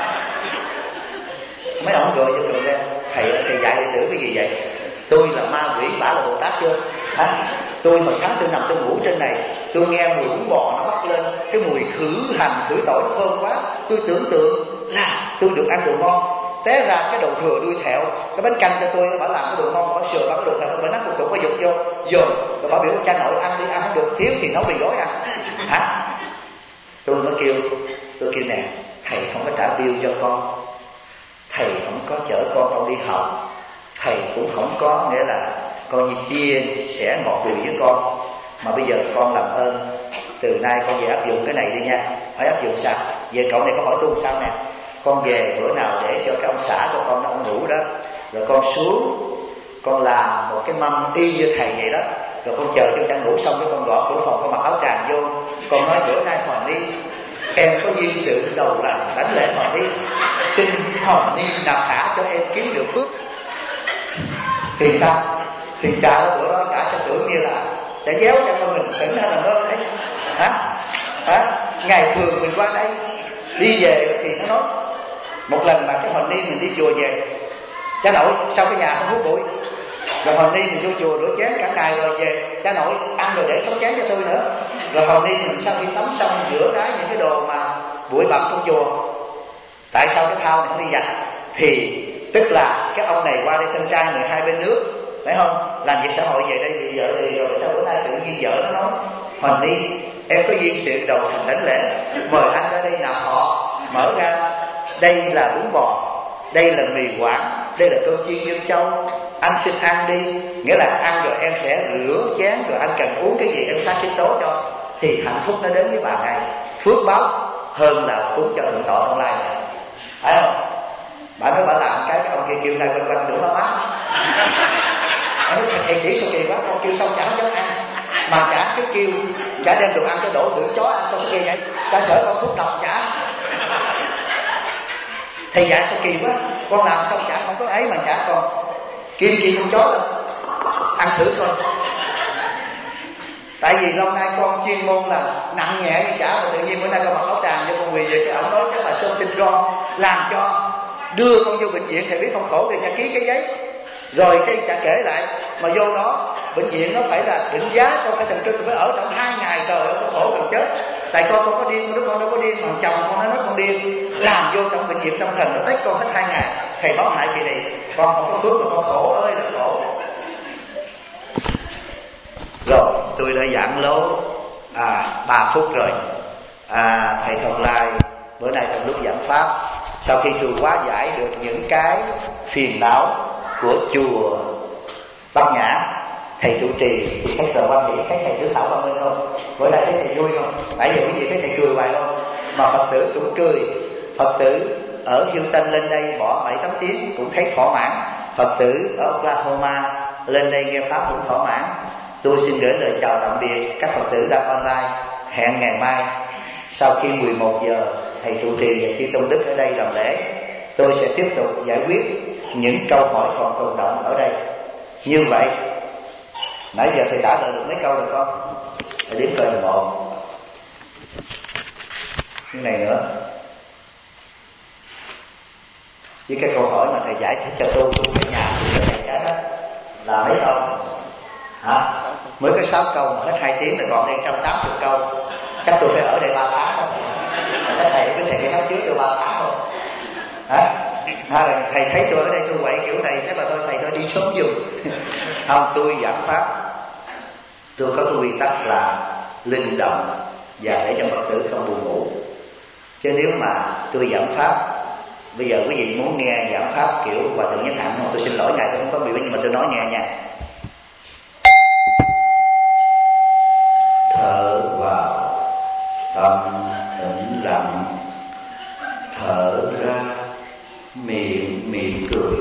Mấy ông gọi cho tôi ra, thầy thầy dạy đệ tử cái gì vậy? Tôi là ma quỷ, bả là Bồ Tát chưa hả? Tôi hồi sáng tôi nằm tôi ngủ trên này, tôi nghe mùi bún bò nó bắt lên, cái mùi khử hành khử tội nó thơm quá, tôi tưởng tượng là tôi được ăn đồ ngon. Té ra cái đồ thừa đuôi thẹo, cái bánh canh cho tôi bà làm cái đồ ngon, bà sườn bà cái đồ thẹo, bà nắp cục cục bà dục vô dồn, rồi bà biểu cha nội ăn đi, ăn không được thiếu thì nấu mì gói ăn hả? Tôi mới kêu tôi kêu nè, thầy không có trả bill cho con, thầy không có chở con con đi học, thầy cũng không có nghĩa là con như chia sẻ ngọt bùi với con, mà bây giờ con làm ơn từ nay con về áp dụng cái này đi nha. Hỏi áp dụng sao? Về cậu này có hỏi tu sao nè? Con về bữa nào để cho cái ông xã của con ông ngủ đó, rồi con xuống con làm một cái mâm y như thầy vậy đó, rồi con chờ cho cha ngủ xong cái con gõ cửa phòng, con mặc áo tràng vô, con nói bữa nay Hoàng Ni em có duyên sự đầu lành đánh lễ Hoàng Ni, xin Hoàng Ni nạp hạ cho em kiếm được phước. Thì sao? Thì cha đó bữa đó cả sẽ tưởng như là đã déo cho con mình tỉnh hay là nó thấy hả? Hả? Ngày thường mình qua đây đi về thì nó nói một lần mà cái Hoàng Ni mình đi chùa về, cha nội sau cái nhà không hút bụi, rồi Hoàng Ni mình vô chùa rửa chén cả ngày rồi về, cha nội ăn rồi để sống chén cho tôi nữa. Rồi Hoàng Ni mình sau khi tắm xong rửa rái những cái đồ mà bụi bặm trong chùa, tại sao cái thao này không đi giặt? Thì tức là cái ông này qua đây tân trai người hai bên nước, phải không? Làm việc xã hội về đây thì vợ thì rồi sao bữa nay tự nhiên vợ nó nói Hoàng Ni em có duyên sự đầu thành đảnh lễ, mời anh ra đây nạp họ. Mở ra đây là bún bò, đây là mì Quảng, đây là cơm chiên Dương Châu, anh xin ăn đi. Nghĩa là ăn rồi em sẽ rửa chén, rồi anh cần uống cái gì em sát sinh tố cho, thì hạnh phúc nó đến với bà này, phước báo hơn là cúng cho thượng tọa online này, phải không? Bà nói bà làm cái cái ông kia kêu này quanh quanh tưởng nó má. Bà nói thầy chỉ sao kỳ quá, con kêu xong chẳng dám ăn, mà chả cái kêu chả đem đồ ăn cho đổ thử chó ăn xong kia vậy, chả sợ con thuốc độc chả. Thầy dạy sao kỳ quá, con làm xong chả không có ấy mà chả còn kêu gì con chó lên ăn thử coi. Tại vì lâu nay con chuyên môn là nặng nhẹ như chả, mà tự nhiên bữa nay con mặc áo tràng cho con quỳ về, cái ổng nói chắc là sân syndrome, làm cho đưa con vô bệnh viện. Thầy biết không khổ thì nhà ký cái giấy rồi cái sẽ kể lại, mà vô đó bệnh viện nó phải là định giá cho cái thần kinh, phải ở trong hai ngày, trời ơi con khổ gần chết. Tại con con có điên, đứa con đâu có điên, mà chồng con nó nói con điên, làm vô trong bệnh viện tâm thần nó tách con hết hai ngày. Thầy báo hại chị này, con không có phước mà con khổ ơi là khổ. Rồi tôi đã giảng lố à, ba phút rồi. à, Thầy Thông Lai bữa nay trong lúc giảng pháp, sau khi tôi hóa giải được những cái phiền não của chùa Bát Nhã, thầy trụ trì thì khách giờ quan nghĩ thấy thầy thứ sáu ba mươi không? Bữa nay thấy thầy vui không? Nãy giờ quý vị thấy thầy cười hoài không? Mà Phật tử cũng cười. Phật tử ở Houston lên đây bỏ bảy tám tiếng cũng thấy thỏa mãn. Phật tử ở Oklahoma lên đây nghe pháp cũng thỏa mãn. Tôi xin gửi lời chào tạm biệt các Phật tử đang online. Hẹn ngày mai sau khi mười một giờ thầy trụ trì và chư tôn đức ở đây làm lễ, tôi sẽ tiếp tục giải quyết những câu hỏi còn tồn động ở đây. Như vậy nãy giờ thầy trả lời được mấy câu rồi con? Thầy đếm coi là một cái này nữa, với cái câu hỏi mà thầy giải thích cho tôi tôi về nhà tôi thầy giải đó là mấy câu hả? Mới có sáu câu mà hết hai tiếng rồi, còn đây một trăm tám mươi câu. Chắc tôi phải ở đây ba tháng không? Các thầy với thầy phải nói trước tôi ba tháng không? Hả? Hay là thầy thấy tôi ở đây tôi quậy kiểu này chắc là thôi thầy thôi đi sớm giùm. Không, tôi giảng pháp tôi có cái quy tắc là linh động và để cho Phật tử không buồn ngủ. Chứ nếu mà tôi giảng pháp, bây giờ quý vị muốn nghe giảng pháp kiểu Hòa Thượng Nhất Hạnh không? Tôi xin lỗi ngài tôi không có bị, nhưng mà tôi nói nghe nha. Thở vào tâm tĩnh lặng, thở ra miệng mỉm cười.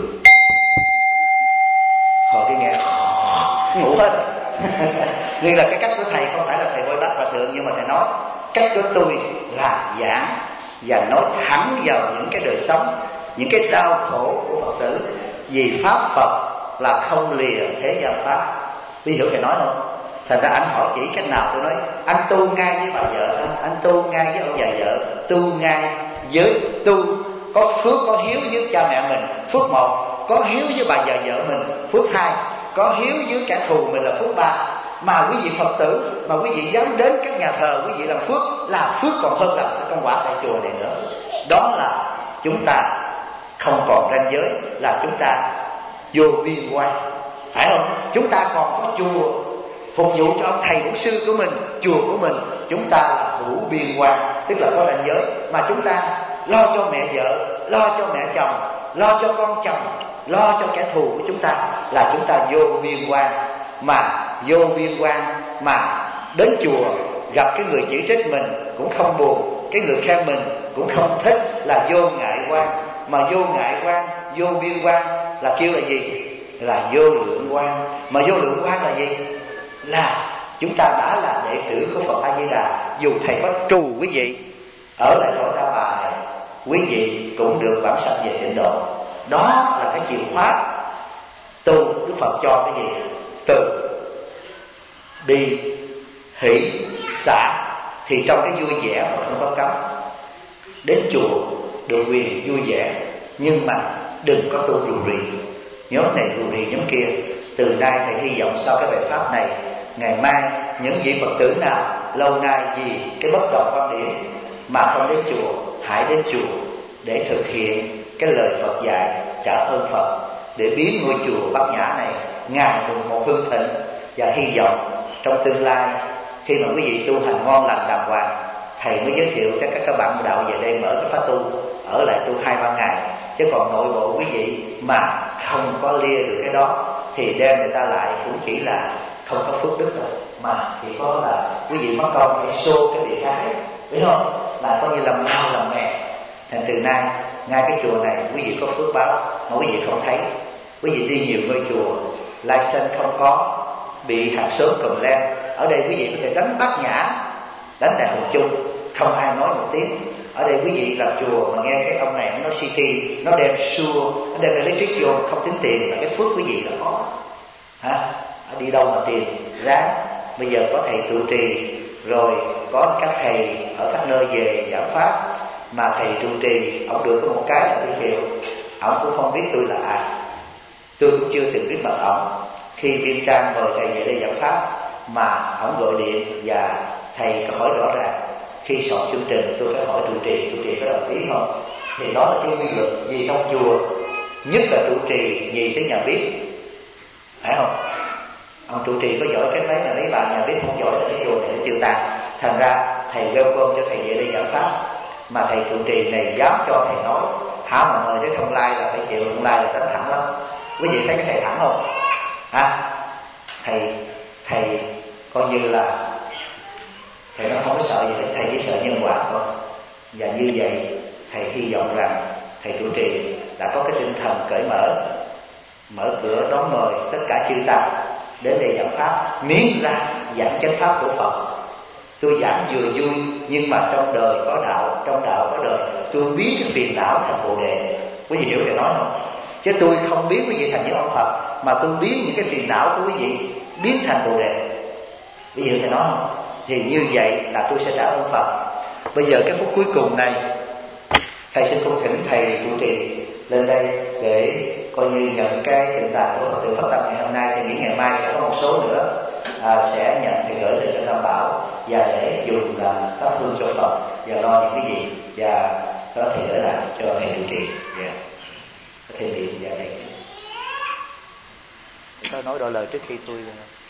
Hồi cái nghe ngủ hết. Nhưng là cái cách của thầy không phải là thầy Bôi Bát Hòa Thượng, nhưng mà thầy nói cách của tôi là giảng và nói thẳng vào những cái đời sống, những cái đau khổ của Phật tử. Vì pháp Phật là không lìa thế gian pháp. Ví dụ thầy nói không? Thành ra anh hỏi chỉ cách nào, tôi nói anh tu ngay với bà vợ anh, anh tu ngay với ông già vợ, tu ngay với tu có phước có hiếu với cha mẹ mình, phước một, có hiếu với bà già vợ mình, phước hai, có hiếu với kẻ thù mình là phước ba. Mà quý vị Phật tử mà quý vị dám đến các nhà thờ quý vị làm phước, là phước còn hơn làm công quả tại chùa này nữa. Đó là chúng ta không còn ranh giới, là chúng ta vô biên quan, phải không? Chúng ta còn có chùa phục vụ cho ông thầy bổn sư của mình, chùa của mình. Chúng ta là hữu biên quan, tức là có ranh giới. Mà chúng ta lo cho mẹ vợ, lo cho mẹ chồng, lo cho con chồng, lo cho kẻ thù của chúng ta, là chúng ta vô biên quan. Mà vô biên quan mà đến chùa gặp cái người chỉ trích mình cũng không buồn, cái người khen mình cũng không thích, là vô ngại quan. Mà vô ngại quan, vô biên quan là kêu là gì? Là vô lượng quan. Mà vô lượng quan là gì? Là chúng ta đã là đệ tử của Phật A Di Đà. Dù thầy có trù quý vị ở lại cõi Ta Bà này, quý vị cũng được bản sanh về tịnh độ. Đó là cái chìa khóa tu. Đức Phật cho cái gì? Từ bi hỷ xả. Thì trong cái vui vẻ mà không có cấm. Đến chùa được quyền vui vẻ, nhưng mà đừng có tu rù rì, nhóm này rù rì nhóm kia. Từ nay thầy hy vọng sau cái bài pháp này, ngày mai những vị Phật tử nào lâu nay vì cái bất đồng quan điểm mà không đến chùa, hãy đến chùa để thực hiện cái lời Phật dạy, trả ơn Phật, để biến ngôi chùa Bát Nhã này ngày một hưng thịnh. Và hy vọng trong tương lai khi mà quý vị tu hành ngon lành đàng hoàng, thầy mới giới thiệu cho các các bạn đạo về đây mở cái khóa tu, ở lại tu hai ba ngày. Chứ còn nội bộ quý vị mà không có lia được cái đó thì đem người ta lại cũng chỉ là không có phước đức rồi, mà chỉ có là quý vị mất công để xô cái địa cái, biết không? Là coi như làm mau làm mè. Thành từ nay ngay cái chùa này quý vị có phước báo mà quý vị không thấy. Quý vị đi nhiều ngôi chùa, lai sanh không có, bị hàng xóm cầm len. Ở đây quý vị có thể đánh Bát Nhã, đánh Đại Hồng Chung, không ai nói một tiếng. Ở đây quý vị làm chùa mà nghe cái ông này ông nói xê tê, nó đem xua, nó đem electric vô, không tính tiền, là cái phước quý vị là có. Hả? Đi đâu mà tiền ráng. Bây giờ có thầy trụ trì, rồi có các thầy ở các nơi về giảng pháp, mà thầy trụ trì ông được có một cái là tôi chịu, ông cũng không biết tôi là ai, tôi cũng chưa từng biết mặt ông. Khi Viên Trang mời thầy về đây giảng pháp mà ông gọi điện và thầy có hỏi rõ ràng, khi soạn chương trình tôi phải hỏi trụ trì, trụ trì có đồng ý không, thì đó là cái quy luật gì trong chùa, nhất là trụ trì gì tới nhà biết, phải không? Ông trụ trì có giỏi cái mấy là mấy bà nhà biết không giỏi là cái chùa này nó tiêu tan. Thành ra thầy welcome cho thầy về đây giảng pháp, mà thầy trụ trì này dám cho thầy nói, hả mà mời tới không lai là phải chịu, không lai là đánh thẳng lắm. Quý vị thấy cái thầy thẳng không? Hả? Thầy thầy coi như là thầy nó không có sợ gì hết, thầy chỉ sợ nhân quả thôi. Và như vậy thầy hy vọng rằng thầy trụ trì đã có cái tinh thần cởi mở, mở cửa đón mời tất cả chư tăng đến đây giảng pháp, miễn ra giảng chánh pháp của Phật. Tôi giảng vừa vui, nhưng mà trong đời có đạo, trong đạo có đời, tôi biến cái phiền não thành bồ đề. Quý vị hiểu thầy nói không? Chứ tôi không biến quý vị thành những ông Phật, mà tôi biến những cái phiền não của quý vị biến thành bồ đề. Quý vị hiểu thầy nói không? Thì như vậy là tôi sẽ trả ơn Phật. Bây giờ cái phút cuối cùng này, thầy xin cung thỉnh thầy trụ trì lên đây để coi như nhận cái tình tạng của Phật tử phát tâm ngày hôm nay. Thì nghĩ ngày mai sẽ có một số nữa à, sẽ nhận thì gửi lên cho Tam Bảo và để dùng là thắp hương cho Phật và lo những cái gì và có thể gửi lại cho thầy trụ trì. Yeah. Có thể điện và thầy. Tôi nói đôi lời trước khi tôi.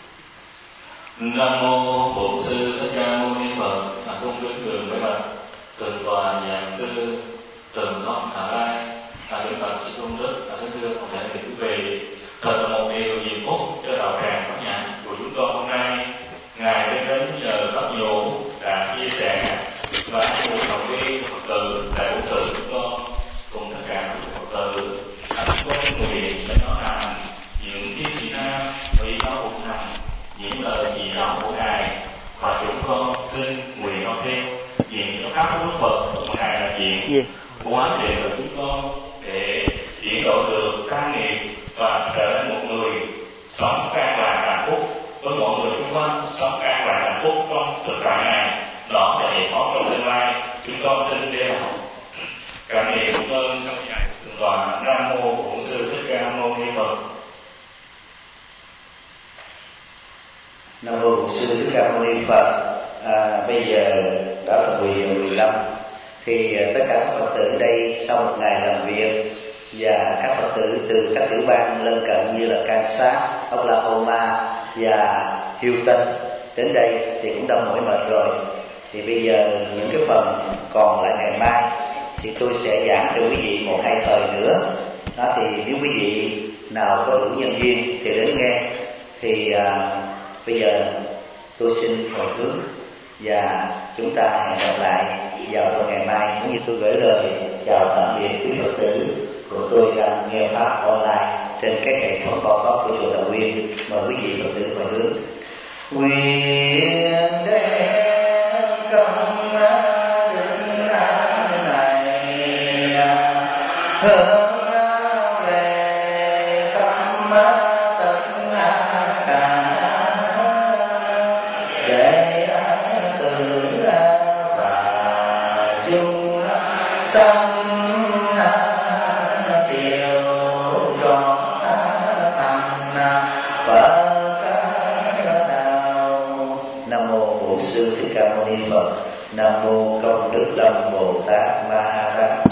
Nam mô Bổn Sư Thích Ca Mâu Ni Phật. À, cung kính đường với mặt tường tòa giảng sư Tường Thông Hạ Lai. À, Đức Phật sư Tôn Đức, à, kính thưa ông đại quý vị, thật là một điều nhiều phúc cho đạo tràng Pháp Nhã của chúng con hôm nay. Ngài đến đến giờ pháp nhũ đã chia sẻ và một học viên Phật tử tại vũ trụ chúng con cùng tất cả các Phật tử. À, chúng con nguyện để nói rằng những chiến sĩ nam vì nó cũng thành những lời chỉ đạo của Ngài, và chúng con xin nguyện nói thêm diện cho các đức Phật của Ngài là diện quán niệm của chúng con để chuyển đổi được căn nghiệp và trở thành một người sống an lạc hạnh phúc với mọi người xung quanh, sống an lạc hạnh phúc trong thực tại này, đó là giải thoát trong tương lai. Chúng con xin đeo cảm niệm cảm ơn trong ngày thượng tọa. Nam mô Bổn Sư Thích Ca Mâu Ni Phật. Nam mô Bổn Sư Thích Ca Mâu Ni Phật. À, bây giờ đó là mười giờ mười lăm, thì tất cả các Phật tử đây sau một ngày làm việc và các Phật tử từ các tiểu bang lân cận như là Kansas, Oklahoma và Houston đến đây thì cũng đã mỏi mệt rồi. Thì bây giờ những cái phần còn lại ngày mai thì tôi sẽ giảng cho quý vị một hai thời nữa. Đó, thì nếu quý vị nào có đủ nhân duyên thì đến nghe. Thì à, bây giờ tôi xin hồi hướng và chúng ta hẹn gặp lại vào trong ngày mai. Cũng như tôi gửi lời chào tạm biệt quý Phật tử của tôi đang nghe pháp online trên các hệ thống podcast của chùa Đạo Nguyên. Mời quý vị Phật tử hồi hướng. Nguyện đem công đức này hướng về tâm tất cả để từ và chung sanh điều trọn thành Phật đạo. Nam mô Bổn Sư Thích Ca Mâu Ni Phật. Nam mô Công Đức Lâm Bồ Tát Ma Ha Tát.